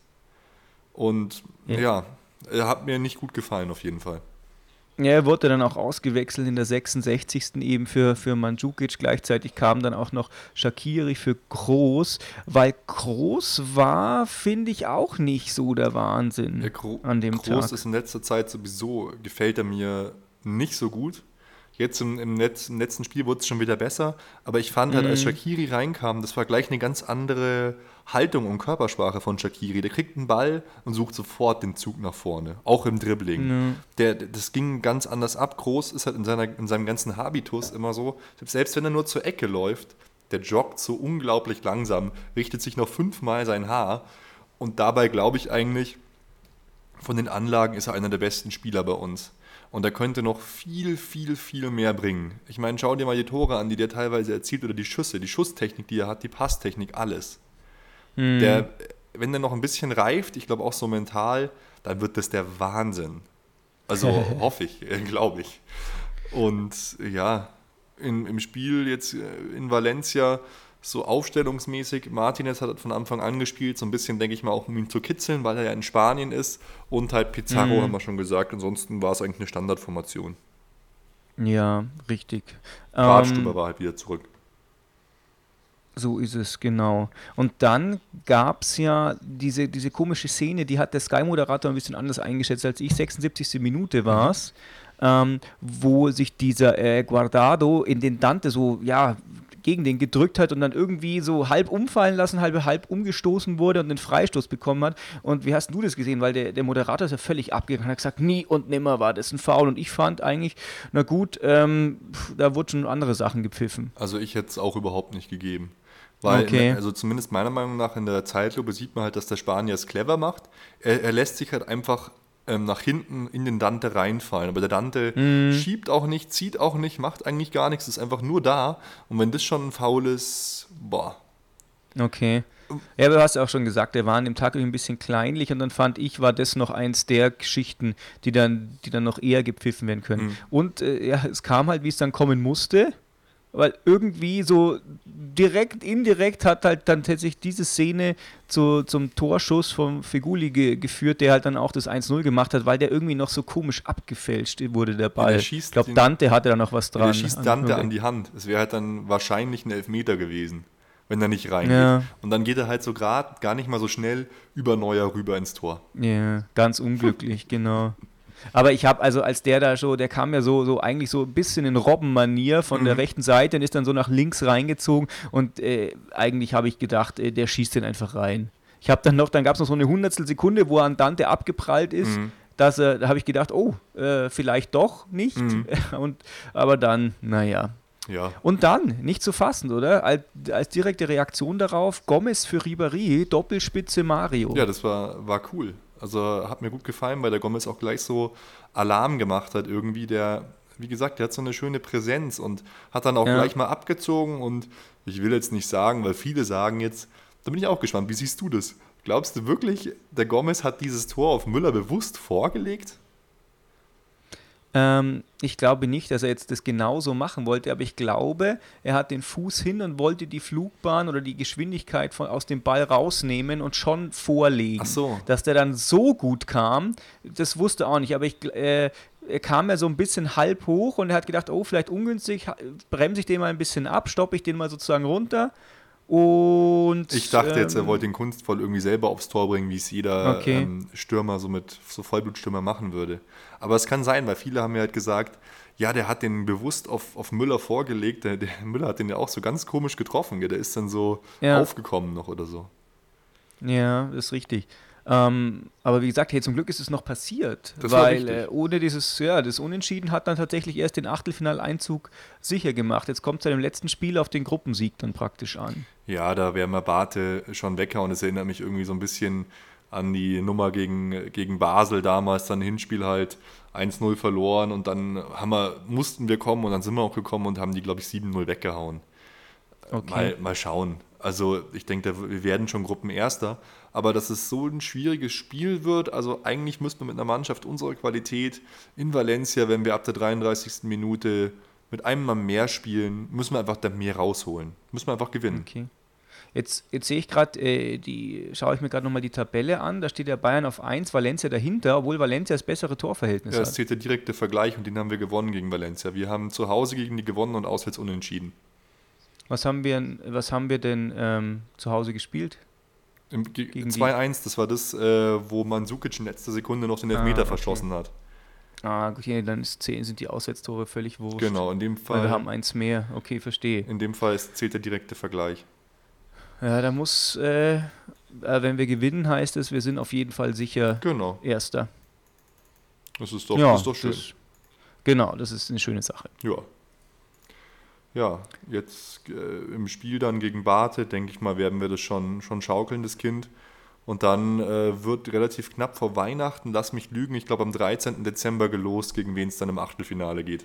Speaker 3: Und
Speaker 2: Ja.
Speaker 3: ja, er hat mir nicht gut gefallen auf jeden Fall.
Speaker 2: Ja, er wurde dann auch ausgewechselt in der sechsundsechzigsten eben für, für Mandzukic. Gleichzeitig kam dann auch noch Shaqiri für Kroos, weil Kroos war, finde ich, auch nicht so der Wahnsinn
Speaker 3: Der Gro
Speaker 2: an dem
Speaker 3: Kroos
Speaker 2: Tag.
Speaker 3: ist in letzter Zeit sowieso, gefällt er mir nicht so gut. Jetzt im, im, Netz, im letzten Spiel wurde es schon wieder besser, aber ich fand halt, als
Speaker 2: Mhm.
Speaker 3: Shaqiri reinkam, das war gleich eine ganz andere Haltung und Körpersprache von Shaqiri. Der kriegt einen Ball und sucht sofort den Zug nach vorne, auch im Dribbling.
Speaker 2: Ja.
Speaker 3: Der, das ging ganz anders ab. Groß ist halt in, seiner, in seinem ganzen Habitus immer so, selbst wenn er nur zur Ecke läuft, der joggt so unglaublich langsam, richtet sich noch fünfmal sein Haar und dabei glaube ich eigentlich, von den Anlagen ist er einer der besten Spieler bei uns. Und er könnte noch viel, viel, viel mehr bringen. Ich meine, schau dir mal die Tore an, die der teilweise erzielt oder die Schüsse, die Schusstechnik, die er hat, die Passtechnik, alles.
Speaker 2: Mhm.
Speaker 3: Der, wenn der noch ein bisschen reift, ich glaube auch so mental, dann wird das der Wahnsinn. Also hoffe ich, äh, glaube ich. Und ja, in, im Spiel jetzt äh, in Valencia so aufstellungsmäßig, Martinez hat von Anfang an gespielt, so ein bisschen, denke ich mal, auch um ihn zu kitzeln, weil er ja in Spanien ist. Und halt Pizarro,
Speaker 2: Mhm.
Speaker 3: haben wir schon gesagt. Ansonsten war es eigentlich eine Standardformation.
Speaker 2: Ja, richtig.
Speaker 3: Bartstuber
Speaker 2: Ähm,
Speaker 3: war halt wieder zurück.
Speaker 2: so ist es, genau. Und dann gab es ja diese, diese komische Szene, die hat der Sky-Moderator ein bisschen anders eingeschätzt als ich. sechsundsiebzigste Minute war es, ähm, wo sich dieser äh, Guardado in den Dante so, ja, gegen den gedrückt hat und dann irgendwie so halb umfallen lassen, halb, halb umgestoßen wurde und einen Freistoß bekommen hat. Und wie hast du das gesehen? Weil der, der Moderator ist ja völlig abgegangen, hat gesagt, nie und nimmer war das ein Foul. Und ich fand eigentlich, na gut, ähm, da wurden schon andere Sachen gepfiffen.
Speaker 3: Also ich hätte es auch überhaupt nicht gegeben. Weil,
Speaker 2: Okay.
Speaker 3: also zumindest meiner Meinung nach in der Zeitlupe sieht man halt, dass der Spanier es clever macht. Er, er lässt sich halt einfach ähm, nach hinten in den Dante reinfallen. Aber der Dante
Speaker 2: Mhm.
Speaker 3: schiebt auch nicht, zieht auch nicht, macht eigentlich gar nichts, ist einfach nur da. Und wenn das schon ein Foul ist, boah.
Speaker 2: Okay. Ja, aber du hast ja auch schon gesagt, der war an dem Tag irgendwie ein bisschen kleinlich und dann fand ich, war das noch eins der Geschichten, die dann, die dann noch eher gepfiffen werden können.
Speaker 3: Mhm.
Speaker 2: Und äh, ja, es kam halt, wie es dann kommen musste, weil irgendwie so direkt, indirekt hat halt dann tatsächlich diese Szene zu, zum Torschuss vom Feguli ge, geführt, der halt dann auch das eins null gemacht hat, weil der irgendwie noch so komisch abgefälscht wurde, der Ball.
Speaker 3: der
Speaker 2: Ich
Speaker 3: schießt
Speaker 2: glaube,
Speaker 3: den-
Speaker 2: Dante hatte da noch was dran.
Speaker 3: Der schießt Dante an die Hand. Es wäre halt dann wahrscheinlich ein Elfmeter gewesen, wenn er nicht reingeht.
Speaker 2: Ja.
Speaker 3: Und dann geht er halt so gerade gar nicht mal so schnell über Neuer rüber ins Tor.
Speaker 2: Ja, ganz unglücklich, genau. Aber ich habe also, als der da so, der kam ja so, so eigentlich so ein bisschen in Robben-Manier von der
Speaker 3: Mhm.
Speaker 2: rechten Seite und ist dann so nach links reingezogen und äh, eigentlich habe ich gedacht, äh, der schießt den einfach rein. Ich habe dann noch, dann gab es noch so eine Hundertstel Sekunde, wo er an Dante abgeprallt ist,
Speaker 3: Mhm.
Speaker 2: dass er, da habe ich gedacht, oh, äh, vielleicht doch nicht.
Speaker 3: Mhm.
Speaker 2: Und, aber dann, naja.
Speaker 3: Ja.
Speaker 2: Und dann, nicht zu fassen, oder? Als, als direkte Reaktion darauf, Gomez für Ribéry, Doppelspitze Mario.
Speaker 3: Ja, das war, war cool. Also hat mir gut gefallen, weil der Gomez auch gleich so Alarm gemacht hat irgendwie. Der, wie gesagt, der hat so eine schöne Präsenz und hat dann auch
Speaker 2: Ja.
Speaker 3: gleich mal abgezogen. Und ich will jetzt nicht sagen, weil viele sagen jetzt, da bin ich auch gespannt, wie siehst du das? Glaubst du wirklich, der Gomez hat dieses Tor auf Müller bewusst vorgelegt?
Speaker 2: Ähm, ich glaube nicht, dass er jetzt das genauso machen wollte, aber ich glaube, er hat den Fuß hin und wollte die Flugbahn oder die Geschwindigkeit von, aus dem Ball rausnehmen und schon vorlegen.
Speaker 3: Ach so.
Speaker 2: Dass der dann so gut kam, das wusste auch nicht, aber ich, äh, er kam ja so ein bisschen halb hoch und er hat gedacht, oh, vielleicht ungünstig, ha- bremse ich den mal ein bisschen ab, stoppe ich den mal sozusagen runter und...
Speaker 3: Ich dachte jetzt, er
Speaker 2: ähm,
Speaker 3: wollte ihn kunstvoll irgendwie selber aufs Tor bringen, wie es jeder
Speaker 2: Okay.
Speaker 3: ähm, Stürmer so mit so Vollblutstürmer machen würde. Aber es kann sein, weil viele haben mir halt gesagt, ja, der hat den bewusst auf, auf Müller vorgelegt. Der, der Müller hat den ja auch so ganz komisch getroffen. Gell? Der ist dann so
Speaker 2: Ja.
Speaker 3: aufgekommen noch oder so.
Speaker 2: Ja, das ist richtig. Ähm, aber wie gesagt, hey, zum Glück ist es noch passiert,
Speaker 3: Das war
Speaker 2: weil
Speaker 3: wichtig.
Speaker 2: äh, ohne dieses, ja, das Unentschieden hat dann tatsächlich erst den Achtelfinaleinzug sicher gemacht. Jetzt kommt es ja im letzten Spiel auf den Gruppensieg dann praktisch an.
Speaker 3: Ja, da wäre mal Bate schon weghauen. Es erinnert mich irgendwie so ein bisschen an die Nummer gegen, gegen Basel damals, dann Hinspiel halt eins null verloren und dann haben wir, mussten wir kommen und dann sind wir auch gekommen und haben die, glaube ich, sieben null weggehauen.
Speaker 2: Okay.
Speaker 3: Mal, mal schauen. Also ich denke, da- wir werden schon Gruppenerster, aber dass es so ein schwieriges Spiel wird, also eigentlich müsste man mit einer Mannschaft unserer Qualität in Valencia, wenn wir ab der dreiunddreißigsten Minute mit einem Mann mehr spielen, müssen wir einfach da mehr rausholen. Müssen wir einfach gewinnen.
Speaker 2: Okay. Jetzt, jetzt sehe ich gerade, äh, die schaue ich mir gerade nochmal die Tabelle an. Da steht ja Bayern auf eins, Valencia dahinter, obwohl Valencia das bessere Torverhältnis
Speaker 3: Ja,
Speaker 2: hat.
Speaker 3: es zählt der direkte Vergleich und den haben wir gewonnen gegen Valencia. Wir haben zu Hause gegen die gewonnen und auswärts unentschieden.
Speaker 2: Was haben wir, was haben wir denn ähm, zu Hause gespielt?
Speaker 3: Im Ge-
Speaker 2: Gegen die-
Speaker 3: zwei eins, das war das, äh, wo Mandzukic in letzter Sekunde noch den Elfmeter
Speaker 2: Ah, okay.
Speaker 3: verschossen hat.
Speaker 2: Ah, gut, ja, dann ist zehn, sind die Auswärtstore völlig wurscht.
Speaker 3: Genau, in dem
Speaker 2: Weil wir haben
Speaker 3: Fall,
Speaker 2: eins mehr. Okay, verstehe.
Speaker 3: in dem Fall ist- zählt der direkte Vergleich.
Speaker 2: Ja, da muss, äh, äh, wenn wir gewinnen, heißt es, wir sind auf jeden Fall sicher
Speaker 3: Genau,
Speaker 2: Erster.
Speaker 3: das ist doch,
Speaker 2: ja,
Speaker 3: das ist doch schön.
Speaker 2: Das, genau, das ist eine schöne Sache.
Speaker 3: Ja. Ja, jetzt äh, im Spiel dann gegen Bate, denke ich mal, werden wir das schon, schon schaukeln, das Kind. Und dann äh, wird relativ knapp vor Weihnachten, lass mich lügen, ich glaube am dreizehnten Dezember gelost, gegen wen es dann im Achtelfinale geht.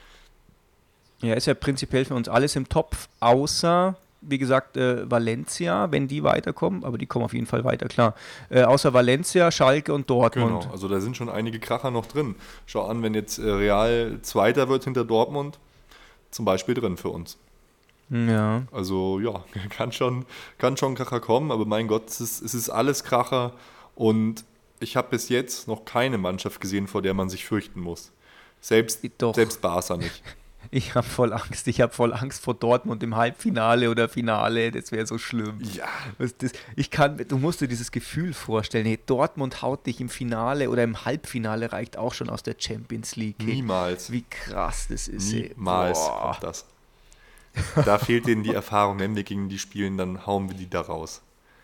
Speaker 2: Ja, ist ja prinzipiell für uns alles im Topf, außer, wie gesagt, äh, Valencia, wenn die weiterkommen, aber die kommen auf jeden Fall weiter, klar. Äh, außer Valencia, Schalke und Dortmund.
Speaker 3: Genau, also da sind schon einige Kracher noch drin. Schau an, wenn jetzt äh, Real Zweiter wird hinter Dortmund, zum Beispiel drin für uns.
Speaker 2: Ja,
Speaker 3: Also ja, kann schon, kann schon Kracher kommen, aber mein Gott, es ist, es ist alles Kracher und ich habe bis jetzt noch keine Mannschaft gesehen, vor der man sich fürchten muss. Selbst,
Speaker 2: Doch.
Speaker 3: selbst Barca nicht.
Speaker 2: ich habe voll Angst. Ich habe voll Angst vor Dortmund im Halbfinale oder Finale. Das wäre so schlimm.
Speaker 3: Ja,
Speaker 2: Was das, ich kann, du musst dir dieses Gefühl vorstellen, hey, Dortmund haut dich im Finale oder im Halbfinale, reicht auch schon aus der Champions League. Hey.
Speaker 3: niemals.
Speaker 2: Wie krass das ist. Ey.
Speaker 3: Niemals
Speaker 2: Boah.
Speaker 3: kommt das. Da fehlt denen die Erfahrung, wenn wir gegen die spielen, dann hauen wir die da raus.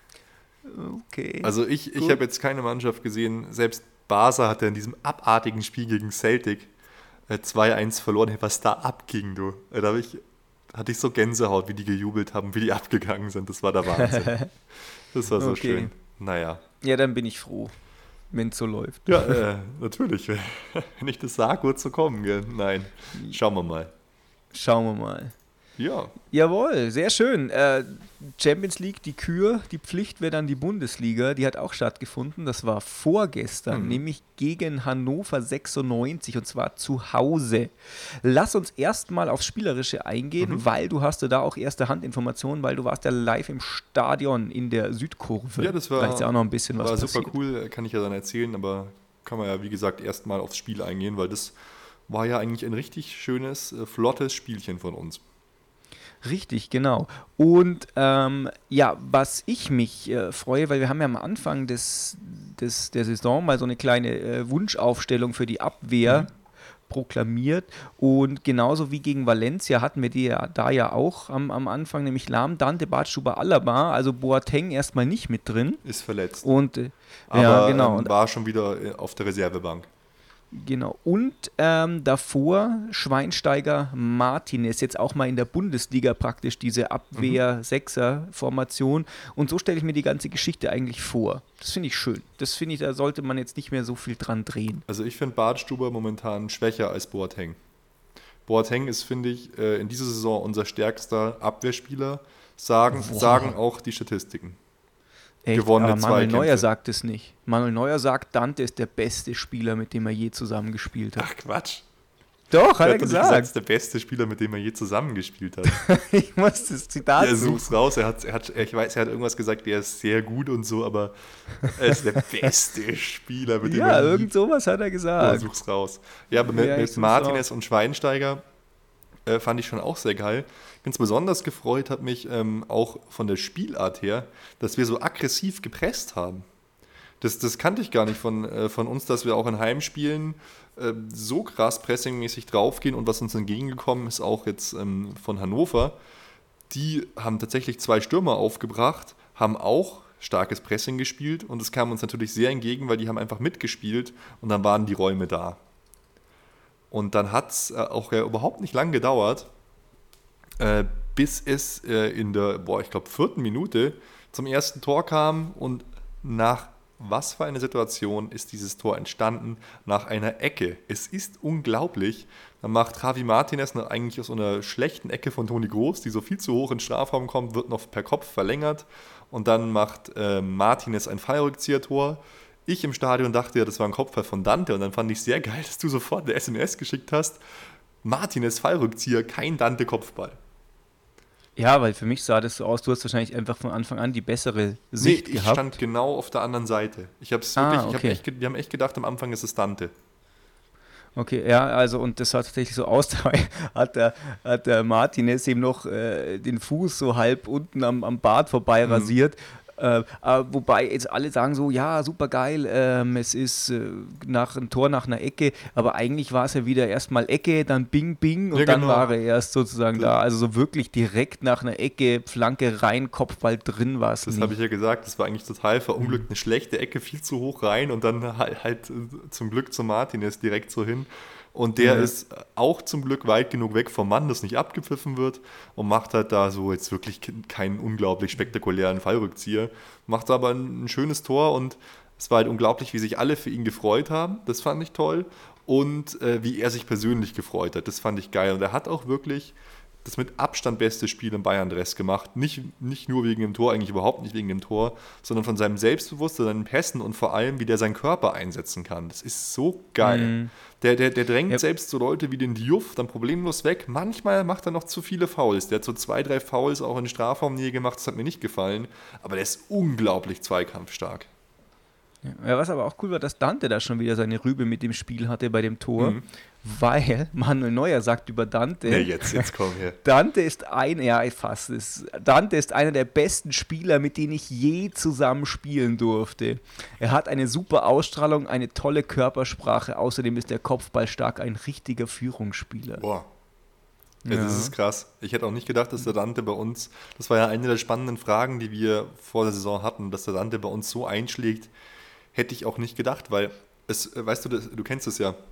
Speaker 2: Okay.
Speaker 3: Also ich, ich
Speaker 2: Gut.
Speaker 3: habe jetzt keine Mannschaft gesehen, selbst Barca hat ja in diesem abartigen Spiel gegen Celtic äh, zwei eins verloren. Hey, was da abging, du. Äh, Da hab ich, hatte ich so Gänsehaut, wie die gejubelt haben, wie die abgegangen sind. Das war der Wahnsinn. Das war so
Speaker 2: Okay.
Speaker 3: schön. Naja.
Speaker 2: Ja, dann bin ich froh, wenn es so läuft.
Speaker 3: Ja, äh, natürlich. Wenn ich das sage, wird es so kommen. Gell? Nein. Schauen wir mal.
Speaker 2: Schauen wir mal.
Speaker 3: Ja.
Speaker 2: Jawohl, sehr schön. Äh, Champions League, die Kür, die Pflicht wäre dann die Bundesliga. Die hat auch stattgefunden. Das war vorgestern,
Speaker 3: Mhm.
Speaker 2: nämlich gegen Hannover sechsundneunzig und zwar zu Hause. Lass uns erstmal aufs Spielerische eingehen,
Speaker 3: Mhm.
Speaker 2: weil du hast ja da auch erste Handinformationen, weil du warst ja live im Stadion in der Südkurve.
Speaker 3: Ja, das war,
Speaker 2: Vielleicht ist ja auch noch ein bisschen was
Speaker 3: war
Speaker 2: passiert.
Speaker 3: super cool, kann ich ja dann erzählen, aber kann man ja, wie gesagt, erstmal aufs Spiel eingehen, weil das war ja eigentlich ein richtig schönes, äh, flottes Spielchen von uns.
Speaker 2: Richtig, genau. Und ähm, ja, was ich mich äh, freue, weil wir haben ja am Anfang des, des, der Saison mal so eine kleine äh, Wunschaufstellung für die Abwehr
Speaker 3: Mhm.
Speaker 2: proklamiert und genauso wie gegen Valencia hatten wir die ja da ja auch am, am Anfang, nämlich Lahm, Dante, Bartstuber, Alaba, also Boateng erstmal nicht mit drin.
Speaker 3: Ist verletzt.
Speaker 2: Und äh,
Speaker 3: Aber
Speaker 2: ja, genau.
Speaker 3: ähm,
Speaker 2: Und
Speaker 3: war schon wieder äh, auf der Reservebank.
Speaker 2: Genau. Und ähm, davor Schweinsteiger, Martinez, jetzt auch mal in der Bundesliga praktisch diese Abwehr-Sechser-Formation. Und so stelle ich mir die ganze Geschichte eigentlich vor. Das finde ich schön. Das finde ich, da sollte man jetzt nicht mehr so viel dran drehen.
Speaker 3: Also ich finde Badstuber momentan schwächer als Boateng. Boateng ist, finde ich, äh, in dieser Saison unser stärkster Abwehrspieler, sagen,
Speaker 2: Boah.
Speaker 3: sagen auch die Statistiken.
Speaker 2: Echt,
Speaker 3: Gewonnene
Speaker 2: aber Manuel
Speaker 3: Zweikämpfe.
Speaker 2: Neuer sagt es nicht. Manuel Neuer sagt, Dante ist der beste Spieler, mit dem er je zusammengespielt hat.
Speaker 3: Ach Quatsch.
Speaker 2: Doch, hat er
Speaker 3: Er hat doch nicht gesagt, er
Speaker 2: gesagt.
Speaker 3: ist der beste Spieler, mit dem er je zusammengespielt hat.
Speaker 2: Ich muss das Zitat
Speaker 3: Er
Speaker 2: suchen.
Speaker 3: sucht's raus, er hat, er hat, ich weiß, er hat irgendwas gesagt, er ist sehr gut und so, aber er ist der beste Spieler, mit dem
Speaker 2: Ja,
Speaker 3: er je
Speaker 2: irgend sowas hat er
Speaker 3: Oh,
Speaker 2: gesagt.
Speaker 3: such's raus. Ja, aber mit,
Speaker 2: Ja, ich
Speaker 3: mit
Speaker 2: such's
Speaker 3: Martinez
Speaker 2: raus.
Speaker 3: und Schweinsteiger äh, fand ich schon auch sehr geil. Ganz besonders gefreut hat mich ähm, auch von der Spielart her, dass wir so aggressiv gepresst haben. Das, das kannte ich gar nicht von, äh, von uns, dass wir auch in Heimspielen äh, so krass pressingmäßig draufgehen und was uns entgegengekommen ist, auch jetzt ähm, von Hannover. Die haben tatsächlich zwei Stürmer aufgebracht, haben auch starkes Pressing gespielt und es kam uns natürlich sehr entgegen, weil die haben einfach mitgespielt und dann waren die Räume da. Und dann hat es äh, auch ja überhaupt nicht lang gedauert, äh, bis es äh, in der, boah, ich glaube, vierten Minute zum ersten Tor kam und nach was für eine Situation ist dieses Tor entstanden? Nach einer Ecke. Es ist unglaublich. Dann macht Javi Martinez noch eigentlich aus so einer schlechten Ecke von Toni Groß, die so viel zu hoch in den Strafraum kommt, wird noch per Kopf verlängert und dann macht äh, Martinez ein Fallrückzieher-Tor. Ich im Stadion dachte ja, das war ein Kopfball von Dante und dann fand ich sehr geil, dass du sofort eine S M S geschickt hast. Martinez Fallrückzieher, kein Dante-Kopfball.
Speaker 2: Ja, weil für mich sah das so aus, du hast wahrscheinlich einfach von Anfang an die bessere Sicht
Speaker 3: nee, ich
Speaker 2: gehabt.
Speaker 3: stand genau auf der anderen Seite. Ich hab's
Speaker 2: Ah,
Speaker 3: wirklich, ich
Speaker 2: okay.
Speaker 3: hab echt, ge- wir haben echt gedacht, am Anfang ist es Dante.
Speaker 2: Okay, ja, also und das sah tatsächlich so aus, da hat der, hat der Martinez eben noch äh, den Fuß so halb unten am, am Bart vorbei
Speaker 3: Mhm.
Speaker 2: rasiert. Äh, äh, wobei jetzt alle sagen so, ja, super geil, ähm, es ist äh, nach ein Tor nach einer Ecke, aber eigentlich war es ja wieder erstmal Ecke, dann Bing Bing und
Speaker 3: Ja,
Speaker 2: dann
Speaker 3: genau.
Speaker 2: war er erst sozusagen da. Also so wirklich direkt nach einer Ecke, Flanke rein, Kopfball drin war es
Speaker 3: Das
Speaker 2: nicht.
Speaker 3: habe ich ja gesagt, das war eigentlich total verunglückt, eine schlechte Ecke, viel zu hoch rein und dann halt, halt äh, zum Glück zu Martinez direkt so hin. Und der
Speaker 2: Ja.
Speaker 3: ist auch zum Glück weit genug weg vom Mann, dass nicht abgepfiffen wird und macht halt da so jetzt wirklich keinen unglaublich spektakulären Fallrückzieher. Macht aber ein, ein schönes Tor und es war halt unglaublich, wie sich alle für ihn gefreut haben. Das fand ich toll. Und äh, wie er sich persönlich gefreut hat, das fand ich geil. Und er hat auch wirklich das mit Abstand beste Spiel im Bayern-Dress gemacht. Nicht, nicht nur wegen dem Tor, eigentlich überhaupt nicht wegen dem Tor, sondern von seinem Selbstbewusstsein, seinen Pässen und vor allem, wie der seinen Körper einsetzen kann. Das ist so geil.
Speaker 2: Mhm.
Speaker 3: Der, der, der drängt
Speaker 2: Ja.
Speaker 3: selbst so Leute wie den Diouf dann problemlos weg. Manchmal macht er noch zu viele Fouls. Der hat so zwei, drei Fouls auch in Strafraumnähe gemacht, das hat mir nicht gefallen. Aber der ist unglaublich zweikampfstark.
Speaker 2: Ja, was aber auch cool war, dass Dante da schon wieder seine Rübe mit dem Spiel hatte bei dem Tor,
Speaker 3: Mhm.
Speaker 2: weil Manuel Neuer sagt über Dante,
Speaker 3: Nee, jetzt, jetzt komm her.
Speaker 2: Dante ist ein, ja, fast ist, Dante ist einer der besten Spieler, mit denen ich je zusammen spielen durfte. Er hat eine super Ausstrahlung, eine tolle Körpersprache, außerdem ist der Kopfball stark, ein richtiger Führungsspieler.
Speaker 3: Boah. Also
Speaker 2: Ja.
Speaker 3: das ist krass. Ich hätte auch nicht gedacht, dass der Dante bei uns, das war ja eine der spannenden Fragen, die wir vor der Saison hatten, dass der Dante bei uns so einschlägt, hätte ich auch nicht gedacht, weil es, äh, weißt du, das, du kennst es ja,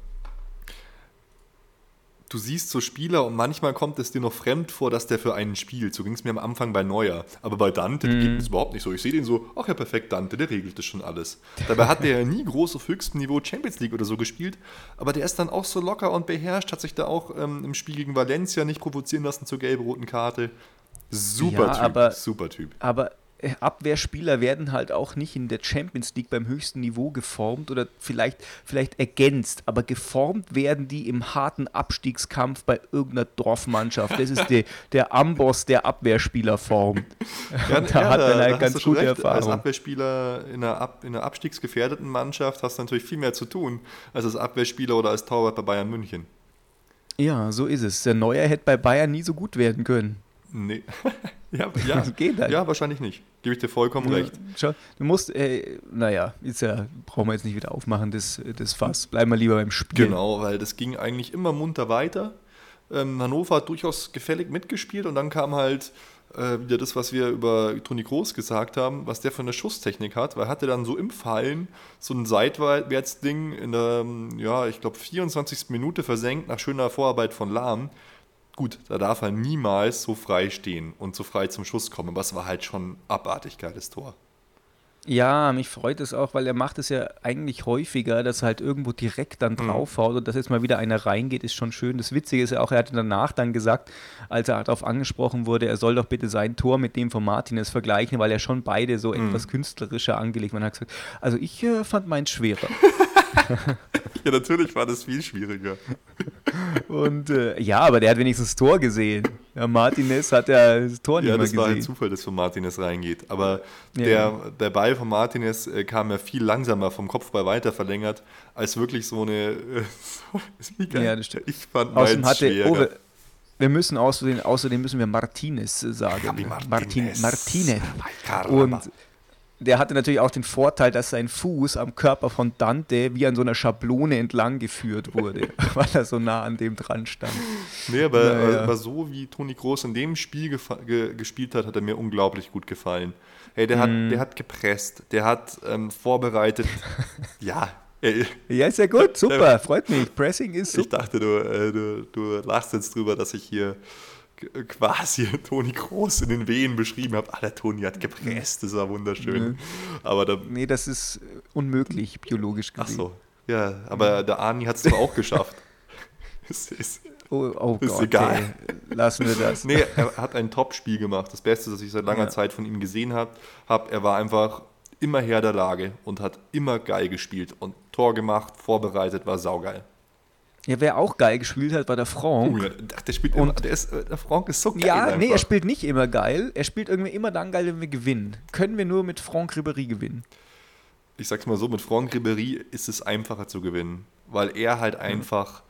Speaker 3: du siehst so Spieler und manchmal kommt es dir noch fremd vor, dass der für einen spielt. So ging es mir am Anfang bei Neuer. Aber bei Dante
Speaker 2: Mhm.
Speaker 3: geht es überhaupt nicht so. Ich sehe den so, ach ja, perfekt, Dante, der regelt das schon alles. Dabei hat der ja nie groß auf höchstem Niveau Champions League oder so gespielt. Aber der ist dann auch so locker und beherrscht, hat sich da auch ähm, im Spiel gegen Valencia nicht provozieren lassen zur gelb-roten Karte. Super
Speaker 2: Ja,
Speaker 3: Typ,
Speaker 2: aber-
Speaker 3: super Typ.
Speaker 2: Aber äh, Abwehrspieler werden halt auch nicht in der Champions League beim höchsten Niveau geformt oder vielleicht, vielleicht ergänzt, aber geformt werden die im harten Abstiegskampf bei irgendeiner Dorfmannschaft. Das ist der, der Amboss, der Abwehrspieler formt.
Speaker 3: Ja,
Speaker 2: Und da
Speaker 3: ja,
Speaker 2: hat man
Speaker 3: da
Speaker 2: halt
Speaker 3: hast
Speaker 2: ganz
Speaker 3: du schon
Speaker 2: gute
Speaker 3: recht. Als
Speaker 2: Erfahrung.
Speaker 3: Abwehrspieler in einer, Ab in einer abstiegsgefährdeten Mannschaft hast du natürlich viel mehr zu tun, als als Abwehrspieler oder als Torwart bei Bayern München.
Speaker 2: Ja, so ist es. Der Neuer hätte bei Bayern nie so gut werden können.
Speaker 3: Nee. ja, ja.
Speaker 2: Das geht halt.
Speaker 3: ja, wahrscheinlich nicht. Gebe ich dir vollkommen
Speaker 2: Ja,
Speaker 3: recht.
Speaker 2: schau, du musst, äh, naja, ist ja, brauchen wir jetzt nicht wieder aufmachen, das, das Fass. Bleiben wir lieber beim Spiel.
Speaker 3: Genau, weil das ging eigentlich immer munter weiter. Ähm, Hannover hat durchaus gefällig mitgespielt und dann kam halt äh, wieder das, was wir über Toni Kroos gesagt haben, was der für eine Schusstechnik hat, weil er hatte dann so im Fallen so ein Seitwärtsding in der, ja, ich glaube vierundzwanzigsten Minute versenkt nach schöner Vorarbeit von Lahm. Gut, da darf er niemals so frei stehen und so frei zum Schuss kommen, aber es war halt schon abartig geiles Tor.
Speaker 2: Ja, mich freut es auch, weil er macht es ja eigentlich häufiger, dass er halt irgendwo direkt dann draufhaut und dass jetzt mal wieder einer reingeht, ist schon schön. Das Witzige ist ja auch, er hatte danach dann gesagt, als er darauf angesprochen wurde, er soll doch bitte sein Tor mit dem von Martinez vergleichen, weil er schon beide so etwas künstlerischer angelegt. Man hat gesagt, also ich äh, fand meins schwerer.
Speaker 3: Ja, natürlich war das viel schwieriger.
Speaker 2: Und äh, ja, aber der hat wenigstens das Tor gesehen. Ja, Martinez hat ja das Tor nicht
Speaker 3: Ja,
Speaker 2: mehr
Speaker 3: das war halt
Speaker 2: gesehen.
Speaker 3: Zufall, dass von Martinez reingeht. Aber
Speaker 2: Ja.
Speaker 3: der, der Ball von Martinez äh, kam ja viel langsamer vom Kopfball weiter verlängert, als wirklich so eine. Äh, so, ist wie geil.
Speaker 2: Ja, das stimmt.
Speaker 3: Ich fand
Speaker 2: Außerdem
Speaker 3: meins
Speaker 2: hatte,
Speaker 3: schwerer.
Speaker 2: oh, wir, wir müssen außerdem, außerdem müssen wir Martinez äh, sagen.
Speaker 3: Javi
Speaker 2: Martin,
Speaker 3: Martinez.
Speaker 2: Martinez.
Speaker 3: Ay, caramba.
Speaker 2: Und der hatte natürlich auch den Vorteil, dass sein Fuß am Körper von Dante wie an so einer Schablone entlang geführt wurde, weil er so nah an dem dran stand.
Speaker 3: Nee, aber,
Speaker 2: Naja.
Speaker 3: aber so wie Toni Kroos in dem Spiel gefa- ge gespielt hat, hat er mir unglaublich gut gefallen. Hey, der, hat,
Speaker 2: Mhm.
Speaker 3: der hat gepresst, der hat ähm, vorbereitet. ja, ey,
Speaker 2: Ja, ist ja gut, super, freut mich. Pressing ist
Speaker 3: ich
Speaker 2: super.
Speaker 3: dachte, du, äh, du, du lachst jetzt drüber, dass ich hier g- quasi Toni Kroos in den Wehen beschrieben habe. Ah, der Toni hat gepresst, das war wunderschön. Aber da,
Speaker 2: Nee, das ist unmöglich, biologisch
Speaker 3: ach
Speaker 2: gesehen.
Speaker 3: so, ja, aber der Arni hat es doch auch geschafft. Es ist,
Speaker 2: Oh, oh
Speaker 3: Ist
Speaker 2: Gott,
Speaker 3: egal.
Speaker 2: ey, lassen wir das.
Speaker 3: nee, er hat ein Top-Spiel gemacht. Das Beste, das ich seit langer
Speaker 2: Ja.
Speaker 3: Zeit von ihm gesehen habe. Hab, er war einfach immer Herr der Lage und hat immer geil gespielt und Tor gemacht, vorbereitet, war saugeil.
Speaker 2: Ja, wer auch geil gespielt hat, war der Franck.
Speaker 3: Oh, ja, der spielt
Speaker 2: Und-
Speaker 3: immer, der, ist, äh, der Franck ist so geil
Speaker 2: Ja,
Speaker 3: einfach.
Speaker 2: nee, er spielt nicht immer geil. Er spielt irgendwie immer dann geil, wenn wir gewinnen. Können wir nur mit Franck Ribéry gewinnen.
Speaker 3: Ich sag's mal so, mit Franck Ribéry ist es einfacher zu gewinnen, weil er halt einfach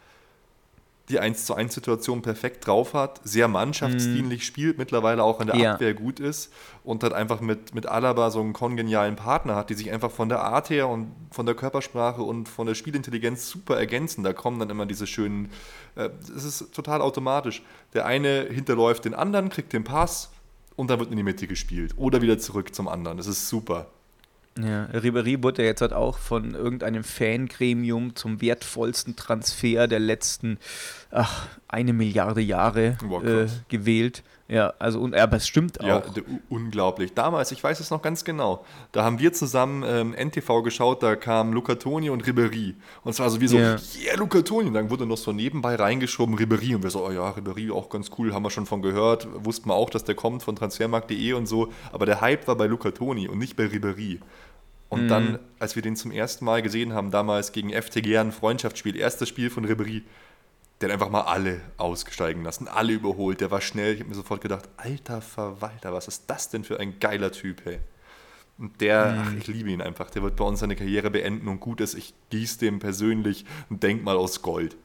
Speaker 3: die eins zu eins Situation perfekt drauf hat, sehr mannschaftsdienlich spielt, mittlerweile auch in der
Speaker 2: Ja.
Speaker 3: Abwehr gut ist und halt einfach mit, mit Alaba so einen kongenialen Partner hat, die sich einfach von der Art her und von der Körpersprache und von der Spielintelligenz super ergänzen. Da kommen dann immer diese schönen, äh, es ist total automatisch. Der eine hinterläuft den anderen, kriegt den Pass und dann wird in die Mitte gespielt oder wieder zurück zum anderen. Das ist super.
Speaker 2: Ja, Ribéry wurde jetzt halt auch von irgendeinem Fangremium zum wertvollsten Transfer der letzten, ach, eine Milliarde Jahre
Speaker 3: Wow,
Speaker 2: äh,
Speaker 3: krass.
Speaker 2: gewählt. Ja, also, und, aber es stimmt
Speaker 3: Ja,
Speaker 2: auch.
Speaker 3: der, unglaublich. Damals, ich weiß es noch ganz genau, da haben wir zusammen ähm, N T V geschaut, da kamen Luca Toni und Ribéry. Und es war so wie so,
Speaker 2: Ja.
Speaker 3: yeah, Luca Toni. Und dann wurde noch so nebenbei reingeschoben Ribéry. Und wir so, oh ja, Ribéry auch ganz cool, haben wir schon von gehört. Wussten wir auch, dass der kommt von transfermarkt punkt de und so. Aber der Hype war bei Luca Toni und nicht bei Ribéry. Und dann, als wir den zum ersten Mal gesehen haben, damals gegen F T G ein Freundschaftsspiel, erstes Spiel von Ribéry, der hat einfach mal alle aussteigen lassen, alle überholt, der war schnell. Ich habe mir sofort gedacht, alter Verwalter, was ist das denn für ein geiler Typ, hey. Und der, ach, ich liebe ihn einfach, der wird bei uns seine Karriere beenden und gut ist, ich gieße dem persönlich ein Denkmal aus Gold.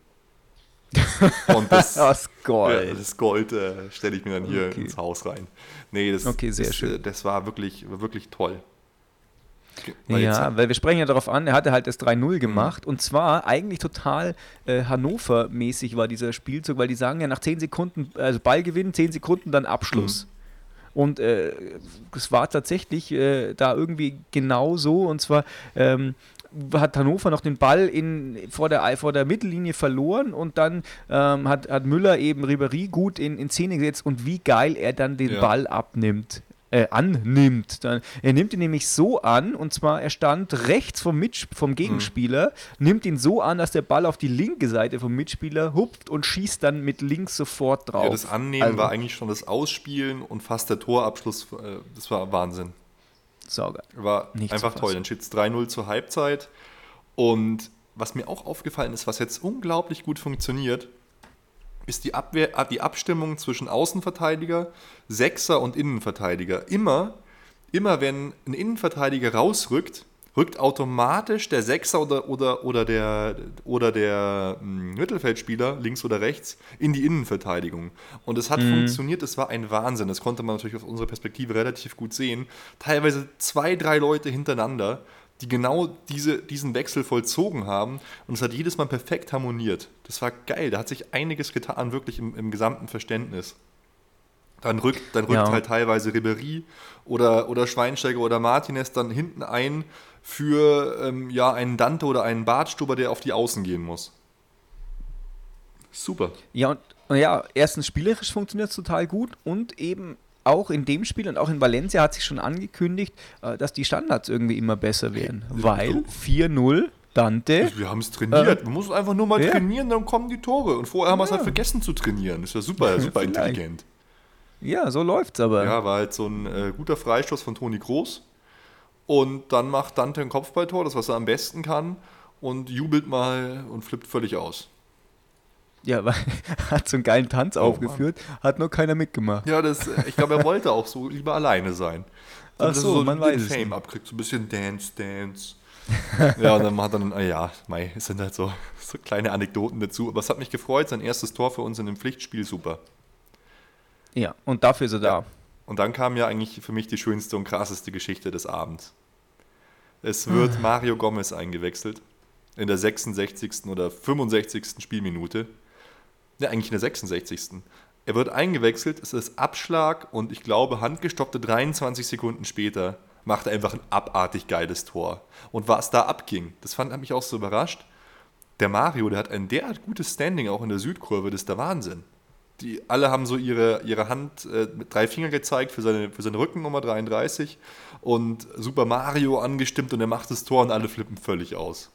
Speaker 3: Und das,
Speaker 2: Aus
Speaker 3: ja,
Speaker 2: Gold.
Speaker 3: das Gold äh, stelle ich mir dann hier
Speaker 2: Okay.
Speaker 3: ins Haus rein. Nee, das,
Speaker 2: Okay, sehr
Speaker 3: das,
Speaker 2: schön.
Speaker 3: äh, das war wirklich, war wirklich toll. Weil jetzt-
Speaker 2: Ja, weil wir sprechen ja darauf an, er hatte halt das drei null gemacht und zwar eigentlich total äh, Hannover-mäßig war dieser Spielzug, weil die sagen ja nach zehn Sekunden, also Ballgewinn, zehn Sekunden, dann Abschluss. Und äh, es war tatsächlich äh, da irgendwie genau so und zwar ähm, hat Hannover noch den Ball in, vor, der, vor der Mittellinie verloren und dann ähm, hat, hat Müller eben Ribéry gut in, in Szene gesetzt und wie geil er dann den
Speaker 3: Ja.
Speaker 2: Ball abnimmt. Äh, annimmt. Dann, er nimmt ihn nämlich so an, und zwar er stand rechts vom, Mitsp- vom Gegenspieler, nimmt ihn so an, dass der Ball auf die linke Seite vom Mitspieler hupft und schießt dann mit links sofort drauf.
Speaker 3: Ja, das Annehmen
Speaker 2: Also,
Speaker 3: war eigentlich schon das Ausspielen und fast der Torabschluss, äh, das war Wahnsinn.
Speaker 2: saugeil.
Speaker 3: War
Speaker 2: Nicht
Speaker 3: einfach
Speaker 2: zu
Speaker 3: toll.
Speaker 2: fassen.
Speaker 3: Dann steht es drei null zur Halbzeit. Und was mir auch aufgefallen ist, was jetzt unglaublich gut funktioniert, ist die, Abwehr, äh, die Abstimmung zwischen Außenverteidiger, Sechser und Innenverteidiger. Immer, immer wenn ein Innenverteidiger rausrückt, rückt automatisch der Sechser oder, oder, oder der, oder der mh, Mittelfeldspieler, links oder rechts, in die Innenverteidigung. Und es hat funktioniert, es war ein Wahnsinn. Das konnte man natürlich aus unserer Perspektive relativ gut sehen. Teilweise zwei, drei Leute hintereinander, die genau diese, diesen Wechsel vollzogen haben. Und es hat jedes Mal perfekt harmoniert. Das war geil. Da hat sich einiges getan, wirklich im, im gesamten Verständnis. Dann rückt, dann rückt
Speaker 2: Ja.
Speaker 3: halt teilweise Ribéry oder, oder Schweinsteiger oder Martinez dann hinten ein für ähm, ja, einen Dante oder einen Bartstuber, der auf die Außen gehen muss. Super.
Speaker 2: Ja, und, und ja, erstens spielerisch funktioniert es total gut und eben auch in dem Spiel und auch in Valencia hat sich schon angekündigt, äh, dass die Standards irgendwie immer besser werden, weil vier null Dante.
Speaker 3: Wir haben es trainiert.
Speaker 2: Äh,
Speaker 3: Man muss einfach nur mal
Speaker 2: ja.
Speaker 3: trainieren, dann kommen die Tore. Und vorher haben wir es halt
Speaker 2: Ja.
Speaker 3: vergessen zu trainieren. Ist ja super, super
Speaker 2: Vielleicht.
Speaker 3: intelligent.
Speaker 2: Ja, so läuft's aber.
Speaker 3: Ja, war halt so ein äh, guter Freistoß von Toni Kroos. Und dann macht Dante ein Kopfballtor, das was er am besten kann, und jubelt mal und flippt völlig aus.
Speaker 2: Ja, weil er hat so einen geilen Tanz
Speaker 3: Oh,
Speaker 2: aufgeführt, hat nur keiner mitgemacht.
Speaker 3: Ja, das, äh, ich glaube, er wollte auch so lieber alleine sein.
Speaker 2: Ach
Speaker 3: Dass er
Speaker 2: so, man
Speaker 3: den
Speaker 2: weiß es
Speaker 3: Fame
Speaker 2: nicht.
Speaker 3: abkriegt, so ein bisschen Dance, Dance. Ja, und dann macht er dann, ah ja, mei, es sind halt so, so kleine Anekdoten dazu. Aber es hat mich gefreut, sein erstes Tor für uns in dem Pflichtspiel, super.
Speaker 2: Ja, und dafür ist er da.
Speaker 3: Und dann kam ja eigentlich für mich die schönste und krasseste Geschichte des Abends. Es wird Mario Gomez eingewechselt in der sechsundsechzigsten oder fünfundsechzigsten Spielminute. Ja, eigentlich in der sechsundsechzigsten Er wird eingewechselt, es ist Abschlag und ich glaube, handgestoppte dreiundzwanzig Sekunden später macht er einfach ein abartig geiles Tor. Und was da abging, das fand hat mich auch so überrascht. Der Mario, der hat ein derart gutes Standing auch in der Südkurve, das ist der Wahnsinn. Die alle haben so ihre, ihre Hand äh, mit drei Finger gezeigt für seine, für seine Rückennummer dreiunddreißig und Super Mario angestimmt und er macht das Tor und alle flippen völlig aus.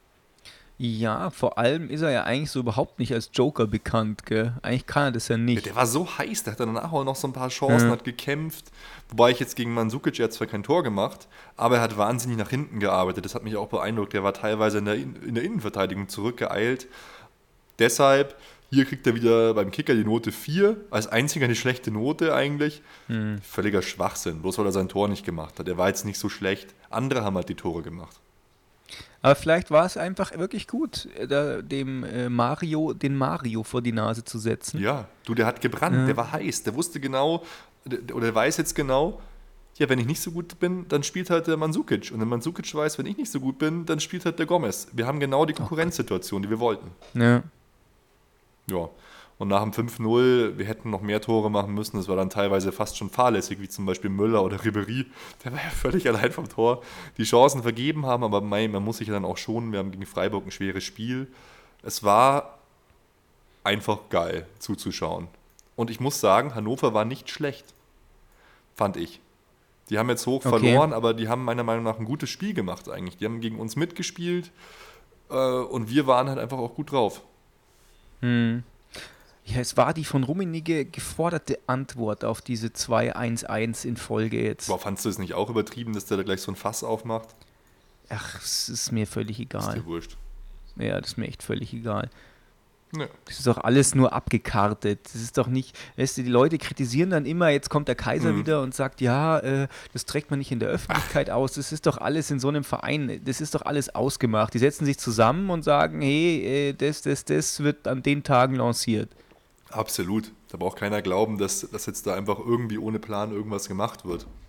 Speaker 2: Ja, vor allem ist er ja eigentlich so überhaupt nicht als Joker bekannt, gell? Eigentlich kann er das ja nicht.
Speaker 3: Der war so heiß, der hat dann danach auch noch so ein paar Chancen,
Speaker 2: Ja.
Speaker 3: hat gekämpft. Wobei ich jetzt gegen Mandzukic, er hat zwar kein Tor gemacht, aber er hat wahnsinnig nach hinten gearbeitet. Das hat mich auch beeindruckt. Der war teilweise in der, In- in der Innenverteidigung zurückgeeilt. Deshalb, hier kriegt er wieder beim Kicker die Note vier. Als einziger eine schlechte Note eigentlich. Völliger Schwachsinn, bloß weil er sein Tor nicht gemacht hat. Er war jetzt nicht so schlecht. Andere haben halt die Tore gemacht.
Speaker 2: Aber vielleicht war es einfach wirklich gut, äh, da, dem äh, Mario, den Mario vor die Nase zu setzen.
Speaker 3: Ja, du, der hat gebrannt,
Speaker 2: Ja.
Speaker 3: der war heiß, der wusste genau, der- oder der weiß jetzt genau, ja, wenn ich nicht so gut bin, dann spielt halt der Mandzukic. Und der Mandzukic weiß, wenn ich nicht so gut bin, dann spielt halt der Gomez. Wir haben genau die Konkurrenzsituation, die wir wollten.
Speaker 2: Ja.
Speaker 3: Ja, und nach dem fünf null, wir hätten noch mehr Tore machen müssen, das war dann teilweise fast schon fahrlässig, wie zum Beispiel Müller oder Ribéry, der war ja völlig allein vom Tor, die Chancen vergeben haben, aber mei, man muss sich ja dann auch schonen, wir haben gegen Freiburg ein schweres Spiel. Es war einfach geil zuzuschauen. Und ich muss sagen, Hannover war nicht schlecht, fand ich. Die haben jetzt hoch
Speaker 2: Okay.
Speaker 3: verloren, aber die haben meiner Meinung nach ein gutes Spiel gemacht eigentlich. Die haben gegen uns mitgespielt äh, und wir waren halt einfach auch gut drauf.
Speaker 2: Hm. Ja, es war die von Rummenigge geforderte Antwort auf diese zwei eins eins in Folge jetzt.
Speaker 3: Boah, fandst du es nicht auch übertrieben, dass der da gleich so ein Fass aufmacht?
Speaker 2: Ach, es ist mir völlig
Speaker 3: Ist
Speaker 2: egal.
Speaker 3: dir wurscht.
Speaker 2: Ja, das ist mir echt völlig egal.
Speaker 3: Ja.
Speaker 2: Das ist doch alles nur abgekartet. Das ist doch nicht, weißt du, die Leute kritisieren dann immer, jetzt kommt der Kaiser
Speaker 3: Mhm.
Speaker 2: wieder und sagt, ja, äh, das trägt man nicht in der Öffentlichkeit aus. Das ist doch alles in so einem Verein, das ist doch alles ausgemacht. Die setzen sich zusammen und sagen, hey, äh, das, das, das wird an den Tagen lanciert.
Speaker 3: Absolut. Da braucht keiner glauben, dass, dass jetzt da einfach irgendwie ohne Plan irgendwas gemacht wird.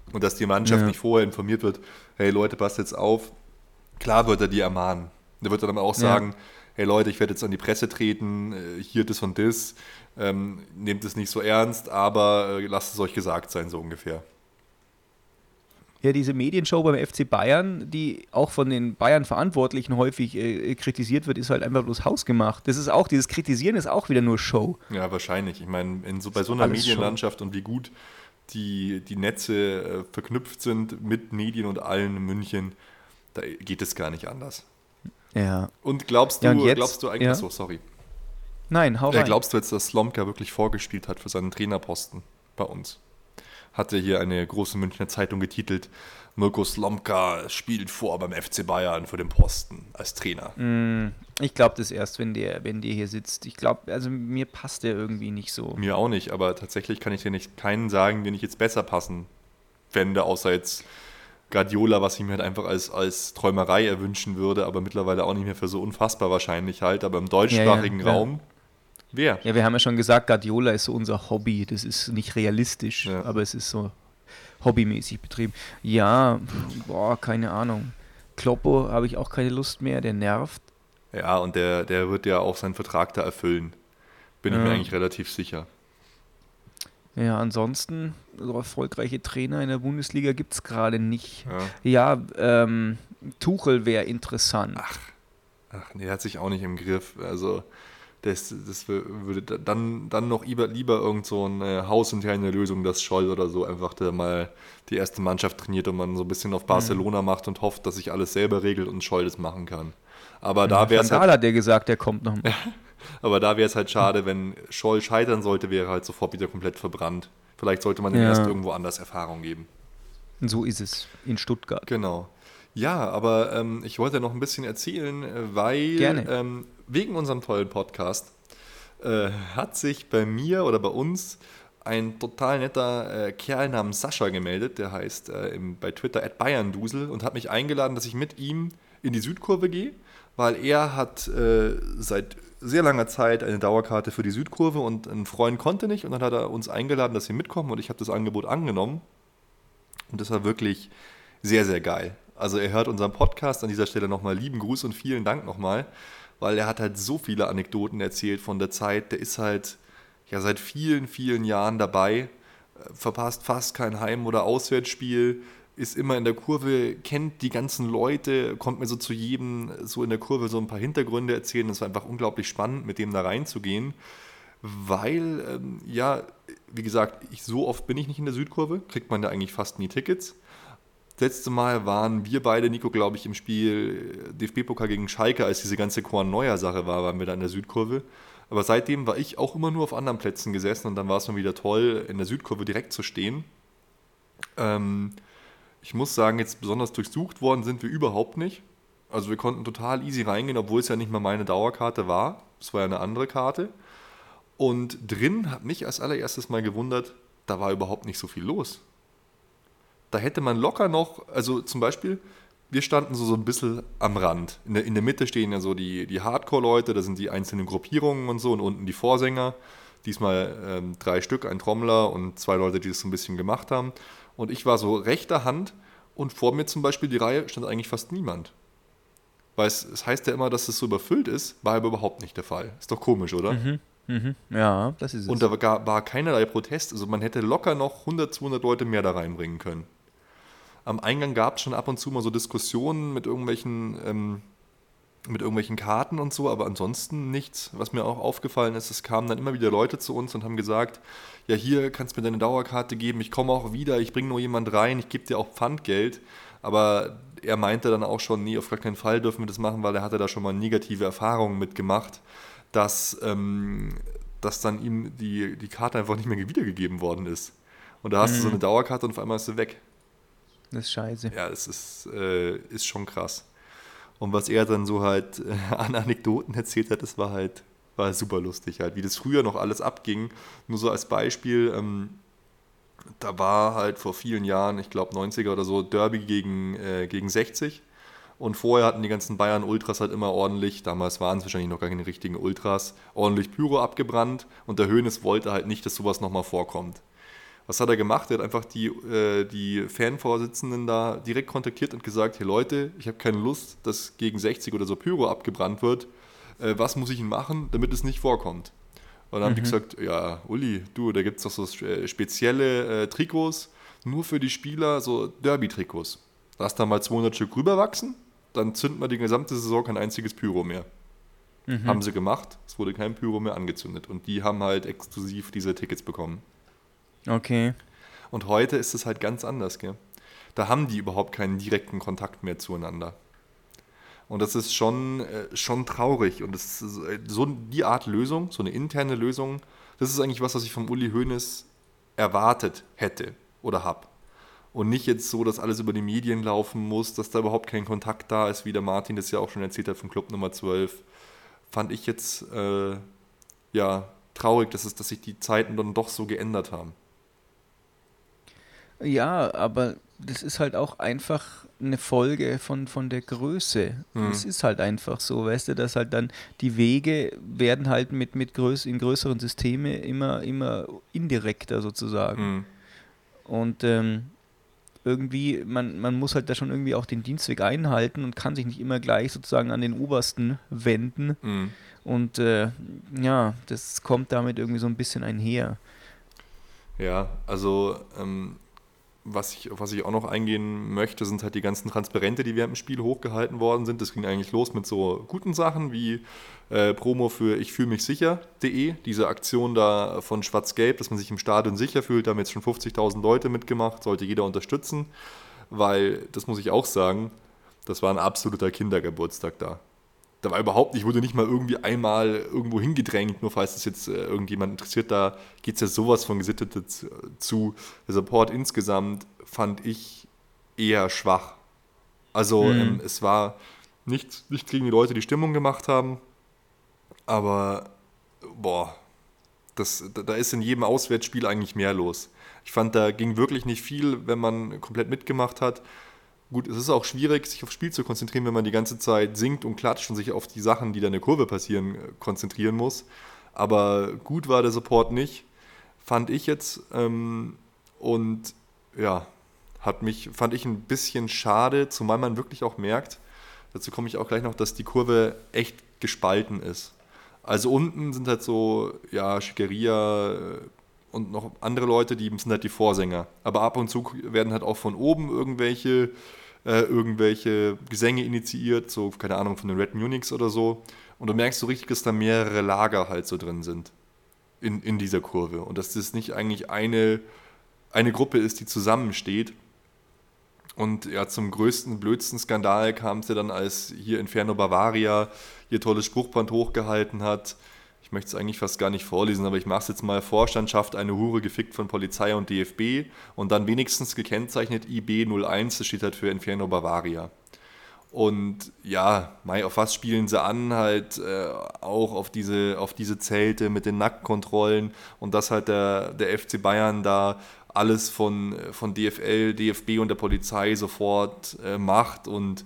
Speaker 3: Und dass die Mannschaft
Speaker 2: Ja.
Speaker 3: nicht vorher informiert wird, hey Leute, passt jetzt auf. Klar wird er die ermahnen. Der wird dann auch sagen,
Speaker 2: Ja.
Speaker 3: hey Leute, ich werde jetzt an die Presse treten, äh, hier das und das. Ähm, nehmt es nicht so ernst, aber äh, lasst es euch gesagt sein, so ungefähr.
Speaker 2: Ja, diese Medienshow beim F C Bayern, die auch von den Bayern-Verantwortlichen häufig äh, kritisiert wird, ist halt einfach bloß hausgemacht. Das ist auch, dieses Kritisieren ist auch wieder nur Show.
Speaker 3: Ja, wahrscheinlich. Ich meine, in so, bei
Speaker 2: ist
Speaker 3: so einer
Speaker 2: alles
Speaker 3: Medienlandschaft und wie gut die, die Netze äh, verknüpft sind mit Medien und allen in München, da geht es gar nicht anders.
Speaker 2: Ja.
Speaker 3: Und glaubst du,
Speaker 2: Ja, und jetzt-
Speaker 3: glaubst du eigentlich,
Speaker 2: ja.
Speaker 3: achso, sorry.
Speaker 2: Nein, hau
Speaker 3: Ja,
Speaker 2: rein.
Speaker 3: glaubst du jetzt, dass Slomka wirklich vorgespielt hat für seinen Trainerposten bei uns? Hatte hier eine große Münchner Zeitung getitelt, Mirko Slomka spielt vor beim F C Bayern für den Posten als Trainer.
Speaker 2: Ich glaube das erst, wenn der, wenn der hier sitzt. Ich glaube, also mir passt der irgendwie nicht so.
Speaker 3: Mir auch nicht, aber tatsächlich kann ich dir nicht keinen sagen, den ich jetzt besser passen fände, außer jetzt Guardiola, was ich mir halt einfach als, als Träumerei erwünschen würde, aber mittlerweile auch nicht mehr für so unfassbar wahrscheinlich halt. Aber im deutschsprachigen
Speaker 2: Ja, ja, ja.
Speaker 3: Raum, wer?
Speaker 2: Ja, wir haben ja schon gesagt, Guardiola ist so unser Hobby. Das ist nicht realistisch,
Speaker 3: Ja.
Speaker 2: aber es ist so hobbymäßig betrieben. Ja, boah, keine Ahnung. Kloppo habe ich auch keine Lust mehr, der nervt.
Speaker 3: Ja, und der, der wird ja auch seinen Vertrag da erfüllen. Bin ich
Speaker 2: Ja.
Speaker 3: mir eigentlich relativ sicher.
Speaker 2: Ja, ansonsten, so erfolgreiche Trainer in der Bundesliga gibt es gerade nicht.
Speaker 3: Ja.
Speaker 2: Ja, ähm, Tuchel wäre interessant.
Speaker 3: Ach, nee, der hat sich auch nicht im Griff. Also, das, das würde dann, dann noch lieber, lieber irgend so eine hausinterne Lösung, dass Scholl oder so einfach da mal die erste Mannschaft trainiert und man so ein bisschen auf Barcelona
Speaker 2: Mhm.
Speaker 3: macht und hofft, dass sich alles selber regelt und Scholl das machen kann. Aber da wäre es
Speaker 2: Van Gaal
Speaker 3: halt,
Speaker 2: hat der gesagt, der kommt noch.
Speaker 3: aber da wäre es halt schade, wenn Scholl scheitern sollte, wäre er halt sofort wieder komplett verbrannt. Vielleicht sollte man ihm
Speaker 2: Ja.
Speaker 3: erst irgendwo anders Erfahrung geben.
Speaker 2: So ist es in Stuttgart.
Speaker 3: Genau. Ja, aber ähm, ich wollte noch ein bisschen erzählen, äh, weil
Speaker 2: Gerne.
Speaker 3: ähm, wegen unserem tollen Podcast äh, hat sich bei mir oder bei uns ein total netter äh, Kerl namens Sascha gemeldet, der heißt äh, im, bei Twitter at bayerndusel und hat mich eingeladen, dass ich mit ihm in die Südkurve gehe, weil er hat äh, seit sehr langer Zeit eine Dauerkarte für die Südkurve und ein Freund konnte nicht und dann hat er uns eingeladen, dass wir mitkommen und ich habe das Angebot angenommen und das war wirklich sehr, sehr geil. Also er hört unseren Podcast, an dieser Stelle nochmal lieben Gruß und vielen Dank nochmal, weil er hat halt so viele Anekdoten erzählt von der Zeit, der ist halt ja seit vielen, vielen Jahren dabei, äh, verpasst fast kein Heim- oder Auswärtsspiel, ist immer in der Kurve, kennt die ganzen Leute, kommt mir so zu jedem so in der Kurve so ein paar Hintergründe erzählen. Das war einfach unglaublich spannend, mit dem da reinzugehen, weil, ähm, ja, wie gesagt, ich, so oft bin ich nicht in der Südkurve, kriegt man da eigentlich fast nie Tickets. Das letzte Mal waren wir beide, Nico, glaube ich, im Spiel D F B-Pokal gegen Schalke, als diese ganze Korn-Neuer-Sache war, waren wir da in der Südkurve. Aber seitdem war ich auch immer nur auf anderen Plätzen gesessen und dann war es mal wieder toll, in der Südkurve direkt zu stehen. Ähm, ich muss sagen, jetzt besonders durchsucht worden sind wir überhaupt nicht. Also wir konnten total easy reingehen, obwohl es ja nicht mal meine Dauerkarte war. Es war ja eine andere Karte. Und drin hat mich als allererstes mal gewundert, da war überhaupt nicht so viel los. Da hätte man locker noch, also zum Beispiel, wir standen so, so ein bisschen am Rand. In der, in der Mitte stehen ja so die, die Hardcore-Leute, da sind die einzelnen Gruppierungen und so und unten die Vorsänger. Diesmal ähm, drei Stück, ein Trommler und zwei Leute, die das so ein bisschen gemacht haben. Und ich war so rechter Hand und vor mir zum Beispiel die Reihe stand eigentlich fast niemand. Weil es, es heißt ja immer, dass es so überfüllt ist, war aber überhaupt nicht der Fall. Ist doch komisch, oder?
Speaker 2: Mhm. Mhm. Ja, das ist es.
Speaker 3: Und da war, war keinerlei Protest. Also man hätte locker noch hundert, zweihundert Leute mehr da reinbringen können. Am Eingang gab es schon ab und zu mal so Diskussionen mit irgendwelchen, ähm, mit irgendwelchen Karten und so, aber ansonsten nichts. Was mir auch aufgefallen ist, es kamen dann immer wieder Leute zu uns und haben gesagt, ja hier kannst du mir deine Dauerkarte geben, ich komme auch wieder, ich bringe nur jemand rein, ich gebe dir auch Pfandgeld. Aber er meinte dann auch schon, nee, auf gar keinen Fall dürfen wir das machen, weil er hatte da schon mal negative Erfahrungen mitgemacht, dass, ähm, dass dann ihm die, die Karte einfach nicht mehr wiedergegeben worden ist. Und da hast
Speaker 2: Mhm.
Speaker 3: du so eine Dauerkarte und auf einmal ist sie weg.
Speaker 2: Das ist scheiße.
Speaker 3: Ja, es ist, äh, ist schon krass. Und was er dann so halt äh, an Anekdoten erzählt hat, das war halt war super lustig halt, wie das früher noch alles abging. Nur so als Beispiel, ähm, da war halt vor vielen Jahren, ich glaube neunziger oder so, Derby gegen, äh, gegen sechzig. Und vorher hatten die ganzen Bayern-Ultras halt immer ordentlich, damals waren es wahrscheinlich noch gar keine richtigen Ultras, ordentlich Pyro abgebrannt. Und der Hoeneß wollte halt nicht, dass sowas nochmal vorkommt. Was hat er gemacht? Er hat einfach die, äh, die Fanvorsitzenden da direkt kontaktiert und gesagt, hey Leute, ich habe keine Lust, dass gegen sechzig oder so Pyro abgebrannt wird. Äh, was muss ich denn machen, damit es nicht vorkommt? Und dann haben die gesagt, ja, Uli, du, da gibt es doch so spezielle äh, Trikots, nur für die Spieler, so Derby-Trikots. Lass da mal zweihundert Stück rüberwachsen, dann zünden wir die gesamte Saison kein einziges Pyro mehr. Mhm. Haben sie gemacht, es wurde kein Pyro mehr angezündet. Und die haben halt exklusiv diese Tickets bekommen.
Speaker 2: Okay.
Speaker 3: Und heute ist es halt ganz anders, gell? Da haben die überhaupt keinen direkten Kontakt mehr zueinander. Und das ist schon, äh, schon traurig. Und das ist so die Art Lösung, so eine interne Lösung, das ist eigentlich was, was ich vom Uli Hoeneß erwartet hätte oder habe. Und nicht jetzt so, dass alles über die Medien laufen muss, dass da überhaupt kein Kontakt da ist, wie der Martin das ja auch schon erzählt hat vom Club Nummer zwölf. Fand ich jetzt äh, ja traurig, dass, es, dass sich die Zeiten dann doch so geändert haben.
Speaker 2: Ja, aber das ist halt auch einfach eine Folge von, von der Größe.
Speaker 3: Hm.
Speaker 2: Es ist halt einfach so, weißt du, dass halt dann die Wege werden halt mit, mit größ in größeren Systeme immer, immer indirekter sozusagen.
Speaker 3: Hm.
Speaker 2: Und ähm, irgendwie, man, man muss halt da schon irgendwie auch den Dienstweg einhalten und kann sich nicht immer gleich sozusagen an den Obersten wenden.
Speaker 3: Hm.
Speaker 2: Und äh, ja, das kommt damit irgendwie so ein bisschen einher.
Speaker 3: Ja, also ähm, was ich, auf was ich auch noch eingehen möchte, sind halt die ganzen Transparente, die während dem Spiel hochgehalten worden sind. Das ging eigentlich los mit so guten Sachen wie äh, Promo für ich fühle mich sicher punkt de, diese Aktion da von Schwarz-Gelb, dass man sich im Stadion sicher fühlt, da haben jetzt schon fünfzigtausend Leute mitgemacht, sollte jeder unterstützen, weil, das muss ich auch sagen, das war ein absoluter Kindergeburtstag da. Da war überhaupt nicht, wurde nicht mal irgendwie einmal irgendwo hingedrängt, nur falls das jetzt äh, irgendjemand interessiert, da geht es ja sowas von gesittet zu. Der Support insgesamt fand ich eher schwach. Also mhm. ähm, es war nicht, nicht gegen die Leute, die Stimmung gemacht haben, aber boah, das, da, da ist in jedem Auswärtsspiel eigentlich mehr los. Ich fand, da ging wirklich nicht viel, wenn man komplett mitgemacht hat. Gut, es ist auch schwierig, sich aufs Spiel zu konzentrieren, wenn man die ganze Zeit singt und klatscht und sich auf die Sachen, die da in der Kurve passieren, konzentrieren muss. Aber gut war der Support nicht, fand ich jetzt. Ähm, und ja, hat mich, fand ich ein bisschen schade, zumal man wirklich auch merkt, dazu komme ich auch gleich noch, dass die Kurve echt gespalten ist. Also unten sind halt so, ja, Schickeria und noch andere Leute, die sind halt die Vorsänger. Aber ab und zu werden halt auch von oben irgendwelche Äh, irgendwelche Gesänge initiiert, so, keine Ahnung, von den Red Munichs oder so. Und du merkst so richtig, dass da mehrere Lager halt so drin sind in, in dieser Kurve. Und dass das nicht eigentlich eine, eine Gruppe ist, die zusammensteht. Und ja, zum größten, blödsten Skandal kam es ja dann, als hier Inferno Bavaria ihr tolles Spruchband hochgehalten hat. Ich möchte es eigentlich fast gar nicht vorlesen, aber ich mache es jetzt mal. Vorstandschaft eine Hure gefickt von Polizei und D F B und dann wenigstens gekennzeichnet I B null eins, das steht halt für Inferno Bavaria. Und ja, Mai, auf was spielen sie an? Halt äh, auch auf diese, auf diese Zelte mit den Nacktkontrollen und dass halt der, der F C Bayern da alles von, von D F L, D F B und der Polizei sofort äh, macht. Und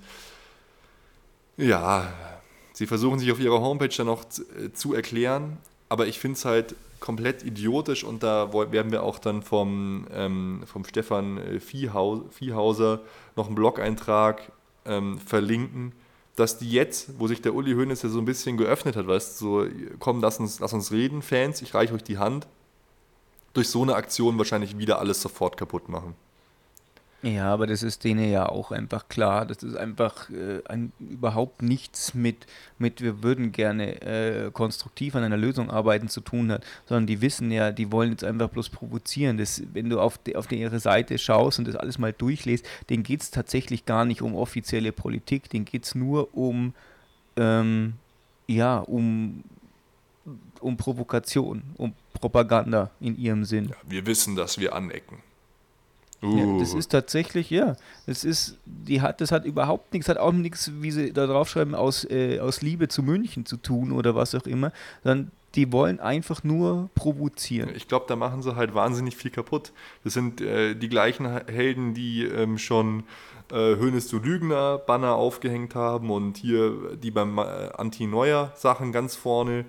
Speaker 3: ja, sie versuchen sich auf ihrer Homepage dann noch zu, äh, zu erklären, aber ich finde es halt komplett idiotisch und da werden wir auch dann vom, ähm, vom Stefan Viehhaus, Viehhauser noch einen Blog-Eintrag ähm, verlinken, dass die jetzt, wo sich der Uli Hoeneß ja so ein bisschen geöffnet hat, weißt du, so, komm, lass uns, lass uns reden, Fans, ich reiche euch die Hand, durch so eine Aktion wahrscheinlich wieder alles sofort kaputt machen.
Speaker 2: Ja, aber das ist denen ja auch einfach klar. Das ist einfach äh, ein, überhaupt nichts mit, mit wir würden gerne äh, konstruktiv an einer Lösung arbeiten zu tun hat, sondern die wissen ja, die wollen jetzt einfach bloß provozieren. Das, wenn du auf, die, auf die, ihre Seite schaust und das alles mal durchliest, denen geht es tatsächlich gar nicht um offizielle Politik, denen geht es nur um, ähm, ja, um, um Provokation, um Propaganda in ihrem Sinn.
Speaker 3: Ja, wir wissen, dass wir anecken.
Speaker 2: Uh. Ja, das ist tatsächlich, ja, das ist, die hat, das hat überhaupt nichts, hat auch nichts, wie sie da draufschreiben, aus, äh, aus Liebe zu München zu tun oder was auch immer, sondern die wollen einfach nur provozieren.
Speaker 3: Ich glaube, da machen sie halt wahnsinnig viel kaputt. Das sind äh, die gleichen Helden, die ähm, schon äh, Hoeneß du Lügner Banner aufgehängt haben und hier die beim äh, Anti-Neuer Sachen ganz vorne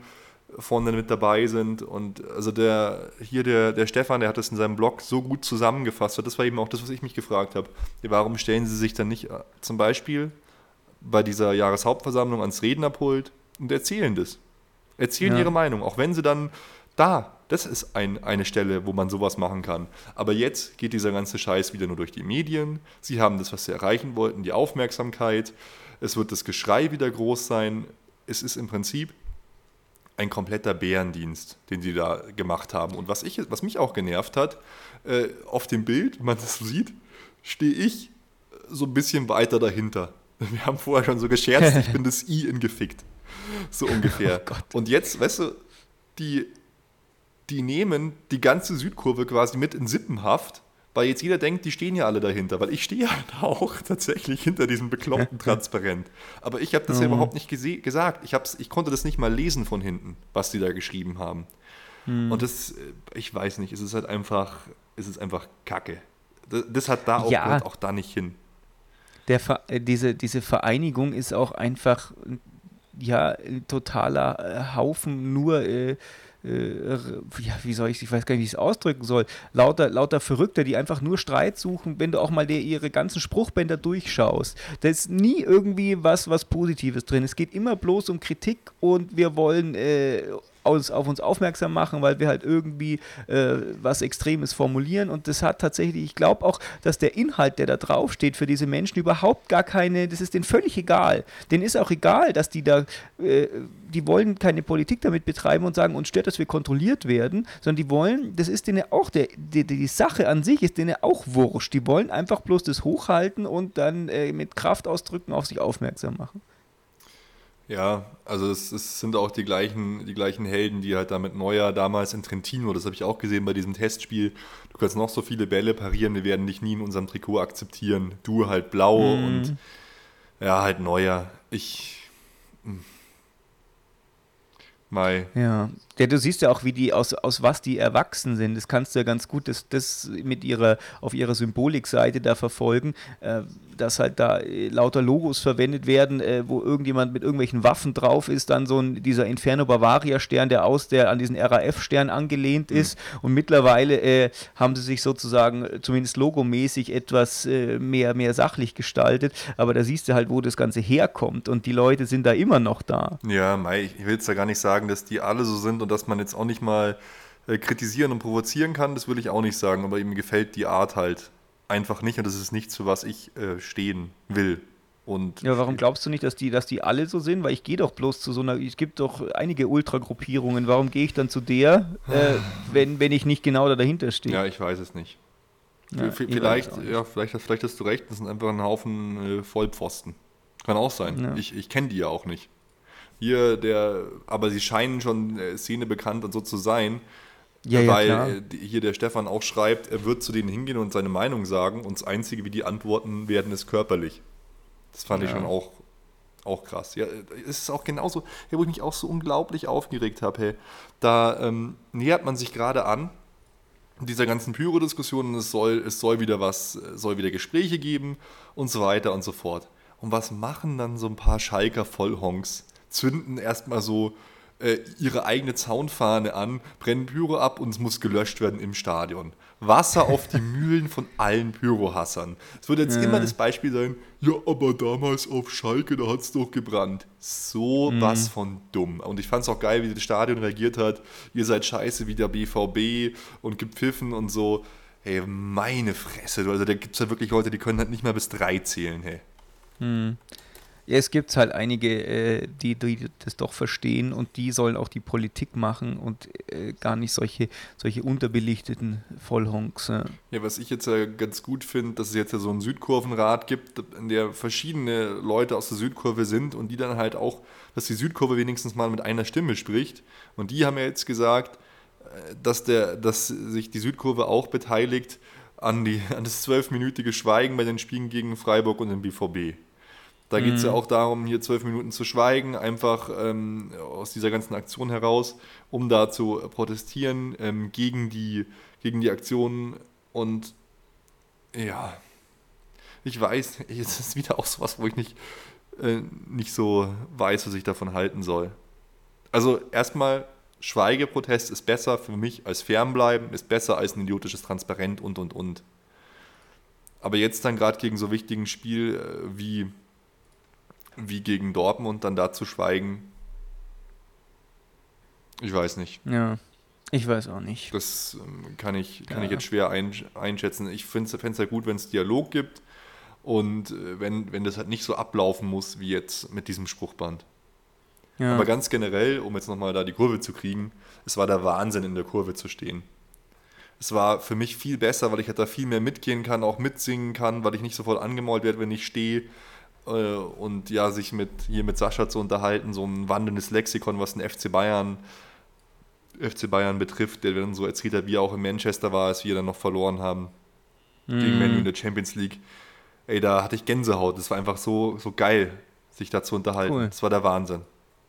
Speaker 3: vorne mit dabei sind. Und also der hier der, der Stefan, der hat das in seinem Blog so gut zusammengefasst. Das war eben auch das, was ich mich gefragt habe. Warum stellen sie sich dann nicht zum Beispiel bei dieser Jahreshauptversammlung ans Rednerpult und erzählen das? Erzählen
Speaker 2: Ja.
Speaker 3: ihre Meinung, auch wenn sie dann da, das ist ein, eine Stelle, wo man sowas machen kann. Aber jetzt geht dieser ganze Scheiß wieder nur durch die Medien. Sie haben das, was sie erreichen wollten, die Aufmerksamkeit. Es wird das Geschrei wieder groß sein. Es ist im Prinzip ein kompletter Bärendienst, den sie da gemacht haben. Und was, ich, was mich auch genervt hat, äh, auf dem Bild, wenn man das so sieht, stehe ich so ein bisschen weiter dahinter. Wir haben vorher schon so gescherzt, ich bin das I in gefickt. So ungefähr.
Speaker 2: Oh Gott.
Speaker 3: Und jetzt, weißt du, die, die nehmen die ganze Südkurve quasi mit in Sippenhaft, weil jetzt jeder denkt, die stehen ja alle dahinter, weil ich stehe halt auch tatsächlich hinter diesem bekloppten Transparent. Aber ich habe das ja
Speaker 2: Mhm.
Speaker 3: überhaupt nicht gese- gesagt. Ich, hab's, ich konnte das nicht mal lesen von hinten, was die da geschrieben haben.
Speaker 2: Mhm.
Speaker 3: Und das, äh, ich weiß nicht, es ist halt einfach, es ist einfach Kacke. Das, das hat da auch,
Speaker 2: Ja.
Speaker 3: gehört auch da nicht hin.
Speaker 2: Der Ver äh, diese, diese Vereinigung ist auch einfach ja, ein totaler äh, Haufen nur, äh, äh, ja, wie soll ich, ich weiß gar nicht, wie ich es ausdrücken soll, lauter, lauter Verrückte, die einfach nur Streit suchen, wenn du auch mal der, ihre ganzen Spruchbänder durchschaust. Da ist nie irgendwie was, was Positives drin. Es geht immer bloß um Kritik und wir wollen äh, aus, auf uns aufmerksam machen, weil wir halt irgendwie äh, was Extremes formulieren und das hat tatsächlich, ich glaube auch, dass der Inhalt, der da draufsteht, für diese Menschen überhaupt gar keine, das ist denen völlig egal. Denen ist auch egal, dass die da, äh, die wollen keine Politik damit betreiben und sagen, uns stört, dass wir kontrolliert werden, sondern die wollen, das ist denen auch, der, die, die Sache an sich ist denen auch wurscht. Die wollen einfach bloß das hochhalten und dann äh, mit Kraftausdrücken auf sich aufmerksam machen.
Speaker 3: Ja, also es, es sind auch die gleichen, die gleichen Helden, die halt da mit Neuer damals in Trentino, das habe ich auch gesehen bei diesem Testspiel, du kannst noch so viele Bälle parieren, wir werden dich nie in unserem Trikot akzeptieren. Du halt blau
Speaker 2: Mhm.
Speaker 3: und ja, halt Neuer. Ich... hm. Mai.
Speaker 2: Ja. Ja, du siehst ja auch, wie die, aus, aus was die erwachsen sind. Das kannst du ja ganz gut das, das mit ihrer, auf ihrer Symbolikseite da verfolgen, äh, dass halt da äh, lauter Logos verwendet werden, äh, wo irgendjemand mit irgendwelchen Waffen drauf ist, dann so ein, dieser Inferno Bavaria Stern, der aus der an diesen R A F-Stern angelehnt ist. Und mittlerweile äh, haben sie sich sozusagen äh, zumindest logomäßig etwas äh, mehr, mehr sachlich gestaltet. Aber da siehst du halt, wo das Ganze herkommt. Und die Leute sind da immer noch da.
Speaker 3: Ja, Mai, ich will jetzt da gar nicht sagen, dass die alle so sind und dass man jetzt auch nicht mal äh, kritisieren und provozieren kann, das will ich auch nicht sagen, aber ihm gefällt die Art halt einfach nicht und das ist nichts, für was ich äh, stehen will. Und
Speaker 2: Ja, warum glaubst du nicht, dass die, dass die alle so sind? Weil ich gehe doch bloß zu so einer, es gibt doch einige Ultragruppierungen. Warum gehe ich dann zu der, äh, wenn, wenn ich nicht genau da dahinter stehe?
Speaker 3: ja, ich weiß es nicht.
Speaker 2: Ja,
Speaker 3: V-
Speaker 2: ich weiß
Speaker 3: vielleicht,
Speaker 2: auch nicht.
Speaker 3: ja, vielleicht, vielleicht hast du recht, das sind einfach ein Haufen äh, Vollpfosten. Kann auch sein.
Speaker 2: Ja.
Speaker 3: Ich, ich kenne die ja auch nicht. Hier, der, aber sie scheinen schon äh, Szene bekannt und so zu sein,
Speaker 2: Ja, ja,
Speaker 3: weil
Speaker 2: klar.
Speaker 3: äh, die- hier der Stefan auch schreibt, er wird zu denen hingehen und seine Meinung sagen und das Einzige, wie die antworten werden, ist körperlich. Das fand ich
Speaker 2: Ja.
Speaker 3: schon auch, auch krass. Ja, es ist auch genauso, hey, wo ich mich auch so unglaublich aufgeregt habe. Hey, da ähm, nähert man sich gerade an dieser ganzen Pyro-Diskussion und es soll, es soll wieder was, es soll wieder Gespräche geben und so weiter und so fort. Und was machen dann so ein paar Schalker Vollhonks? Zünden erstmal so äh, ihre eigene Zaunfahne an, brennen Pyro ab und es muss gelöscht werden im Stadion. Wasser auf die Mühlen von allen Pyrohassern. Es wird jetzt
Speaker 2: Ja.
Speaker 3: immer das Beispiel sein, ja, aber damals auf Schalke, da hat es doch gebrannt. So was von dumm. Und ich fand es auch geil, wie das Stadion reagiert hat. Ihr seid scheiße wie der B V B und gepfiffen und so. Hey, meine Fresse. du, Also da gibt es ja wirklich Leute, die können halt nicht mal bis drei zählen, hey.
Speaker 2: Ja, es gibt halt einige, äh, die, die das doch verstehen und die sollen auch die Politik machen und äh, gar nicht solche, solche unterbelichteten Vollhonks. Ja.
Speaker 3: Ja, was ich jetzt ja ganz gut finde, dass es jetzt ja so einen Südkurvenrat gibt, in der verschiedene Leute aus der Südkurve sind und die dann halt auch, dass die Südkurve wenigstens mal mit einer Stimme spricht. Und die haben ja jetzt gesagt, äh, dass, der, dass sich die Südkurve auch beteiligt an, die, an das zwölfminütige Schweigen bei den Spielen gegen Freiburg und den B V B. Da geht es ja auch darum, hier zwölf Minuten zu schweigen, einfach ähm, aus dieser ganzen Aktion heraus, um da zu protestieren ähm, gegen die, gegen die Aktionen. Und ja, ich weiß, es ist wieder auch sowas, wo ich nicht, äh, nicht so weiß, was ich davon halten soll. Also erstmal Schweigeprotest ist besser für mich als Fernbleiben, ist besser als ein idiotisches Transparent und, und, und. Aber jetzt dann gerade gegen so wichtigen Spiel äh, wie, wie gegen Dortmund dann da zu schweigen, ich weiß nicht.
Speaker 2: Ja, ich weiß auch nicht.
Speaker 3: Das ähm, kann, ich, kann
Speaker 2: Ja.
Speaker 3: ich jetzt schwer ein, einschätzen. Ich finde es ja gut, wenn es Dialog gibt und äh, wenn, wenn das halt nicht so ablaufen muss wie jetzt mit diesem Spruchband.
Speaker 2: Ja.
Speaker 3: Aber ganz generell, um jetzt nochmal da die Kurve zu kriegen, es war der Wahnsinn, in der Kurve zu stehen. Es war für mich viel besser, weil ich halt da viel mehr mitgehen kann, auch mitsingen kann, weil ich nicht sofort angemault werde, wenn ich stehe. Äh, und ja, sich mit, hier mit Sascha zu unterhalten, so ein wandelndes Lexikon, was den F C Bayern, F C Bayern betrifft, der dann so erzählt hat, wie er auch in Manchester war, als wir dann noch verloren haben
Speaker 2: Mhm.
Speaker 3: gegen Man U in der Champions League. Ey, da hatte ich Gänsehaut. Das war einfach so, so geil, sich da zu unterhalten.
Speaker 2: Cool.
Speaker 3: Das war der Wahnsinn.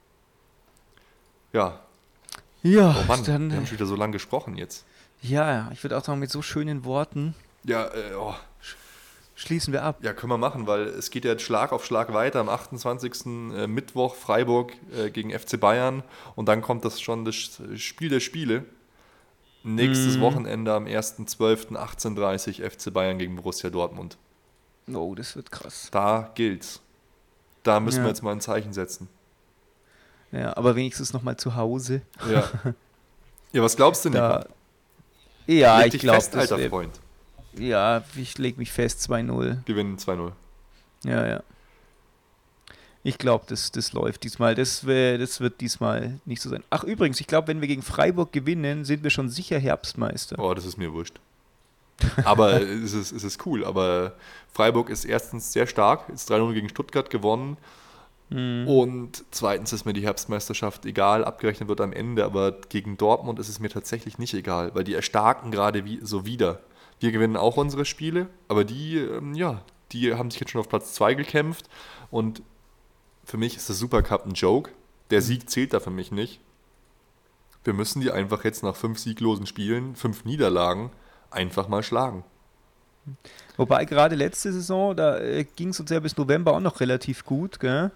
Speaker 3: Ja,
Speaker 2: Ja,
Speaker 3: oh Mann,
Speaker 2: dann,
Speaker 3: wir haben schon wieder so lange gesprochen jetzt.
Speaker 2: ja, ich würde auch sagen, mit so schönen Worten
Speaker 3: Ja, äh, oh,
Speaker 2: schließen wir ab.
Speaker 3: ja, können wir machen, weil es geht ja jetzt Schlag auf Schlag weiter. Am achtundzwanzigsten Äh, Mittwoch Freiburg äh, gegen F C Bayern und dann kommt das schon das Spiel der Spiele. Nächstes
Speaker 2: Mhm.
Speaker 3: Wochenende am ersten zwölften achtzehn Uhr dreißig F C Bayern gegen Borussia Dortmund.
Speaker 2: Oh, das wird krass.
Speaker 3: Da gilt's. Da müssen
Speaker 2: Ja.
Speaker 3: wir jetzt mal ein Zeichen setzen.
Speaker 2: Ja, aber wenigstens nochmal zu Hause.
Speaker 3: Ja. Ja, was glaubst du, Nico?
Speaker 2: Da, ja,
Speaker 3: Leg
Speaker 2: ich
Speaker 3: dich
Speaker 2: glaube,
Speaker 3: fest,
Speaker 2: das
Speaker 3: alter
Speaker 2: wär,
Speaker 3: Freund.
Speaker 2: ja, ich lege mich fest, zwei null.
Speaker 3: Gewinnen zwei null.
Speaker 2: Ja, ja. Ich glaube, das, das läuft diesmal. Das, wär, das wird diesmal nicht so sein. Ach, übrigens, ich glaube, wenn wir gegen Freiburg gewinnen, sind wir schon sicher Herbstmeister.
Speaker 3: Oh, das ist mir wurscht. Aber es ist, es ist cool. Aber Freiburg ist erstens sehr stark, ist drei null gegen Stuttgart gewonnen.
Speaker 2: Mhm.
Speaker 3: Und zweitens ist mir die Herbstmeisterschaft egal, abgerechnet wird am Ende, aber gegen Dortmund ist es mir tatsächlich nicht egal, weil die erstarken gerade wie, so wieder. Wir gewinnen auch unsere Spiele, aber die, ähm, ja, die haben sich jetzt schon auf Platz zwei gekämpft und für mich ist der Supercup ein Joke. Der Sieg zählt da für mich nicht. Wir müssen die einfach jetzt nach fünf sieglosen Spielen, fünf Niederlagen, einfach mal schlagen.
Speaker 2: Wobei gerade letzte Saison, da äh, ging es uns ja bis November auch noch relativ gut, gell?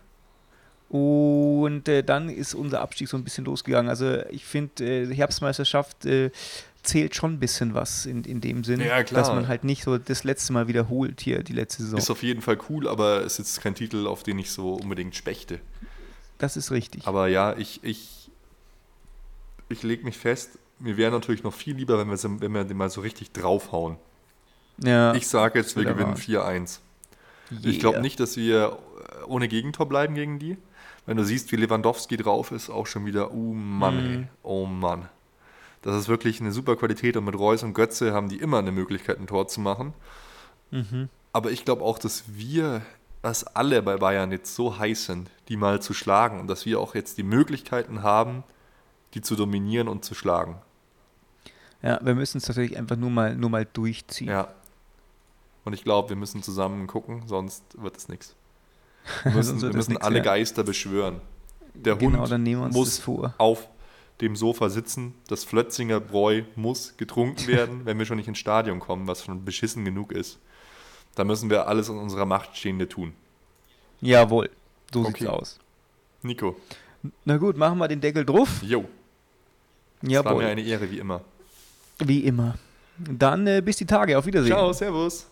Speaker 2: Und äh, dann ist unser Abstieg so ein bisschen losgegangen. Also ich finde, äh, Herbstmeisterschaft äh, zählt schon ein bisschen was in, in dem Sinn,
Speaker 3: Ja, klar.
Speaker 2: dass man halt nicht so das letzte Mal wiederholt hier, die letzte Saison.
Speaker 3: Ist auf jeden Fall cool, aber es ist jetzt kein Titel, auf den ich so unbedingt spechte.
Speaker 2: Das ist richtig.
Speaker 3: Aber ja, ich, ich, ich lege mich fest, mir wäre natürlich noch viel lieber, wenn wir, so- wenn wir den mal so richtig draufhauen.
Speaker 2: Ja,
Speaker 3: Ich sage jetzt, wir
Speaker 2: wieder
Speaker 3: gewinnen
Speaker 2: wahr.
Speaker 3: vier eins.
Speaker 2: yeah.
Speaker 3: Ich glaube nicht, dass wir ohne Gegentor bleiben gegen die. Wenn du siehst, wie Lewandowski drauf ist, auch schon wieder, oh Mann,
Speaker 2: Mhm.
Speaker 3: ey, oh Mann. Das ist wirklich eine super Qualität und mit Reus und Götze haben die immer eine Möglichkeit, ein Tor zu machen.
Speaker 2: Mhm.
Speaker 3: Aber ich glaube auch, dass wir, dass alle bei Bayern jetzt so heiß sind, die mal zu schlagen und dass wir auch jetzt die Möglichkeiten haben, die zu dominieren und zu schlagen.
Speaker 2: Ja, wir müssen es tatsächlich einfach nur mal, nur mal durchziehen.
Speaker 3: Ja. Und ich glaube, wir müssen zusammen gucken, sonst wird es nichts. Wir müssen,
Speaker 2: Sonst wird
Speaker 3: wir
Speaker 2: das
Speaker 3: müssen
Speaker 2: nix
Speaker 3: alle
Speaker 2: werden.
Speaker 3: Geister beschwören. Der
Speaker 2: Genau,
Speaker 3: Hund
Speaker 2: dann nehmen wir uns
Speaker 3: muss
Speaker 2: das vor.
Speaker 3: auf dem Sofa sitzen, das Flötzinger Bräu muss getrunken werden, wenn wir schon nicht ins Stadion kommen, was schon beschissen genug ist. Da müssen wir alles in unserer Macht Stehende tun.
Speaker 2: Jawohl, so
Speaker 3: Okay.
Speaker 2: sieht's aus.
Speaker 3: Nico,
Speaker 2: Na gut, machen wir den Deckel drauf.
Speaker 3: jo, es war mir
Speaker 2: Jawohl,
Speaker 3: eine Ehre, wie immer.
Speaker 2: wie immer. Dann äh, bis die Tage, auf Wiedersehen.
Speaker 3: Ciao, servus.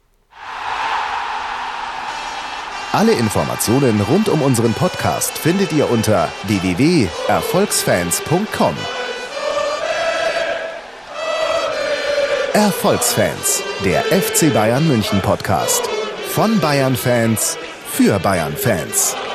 Speaker 1: Alle Informationen rund um unseren Podcast findet ihr unter w w w punkt erfolgsfans punkt com. Erfolgsfans, der F C Bayern München Podcast. Von Bayern Fans für Bayern Fans.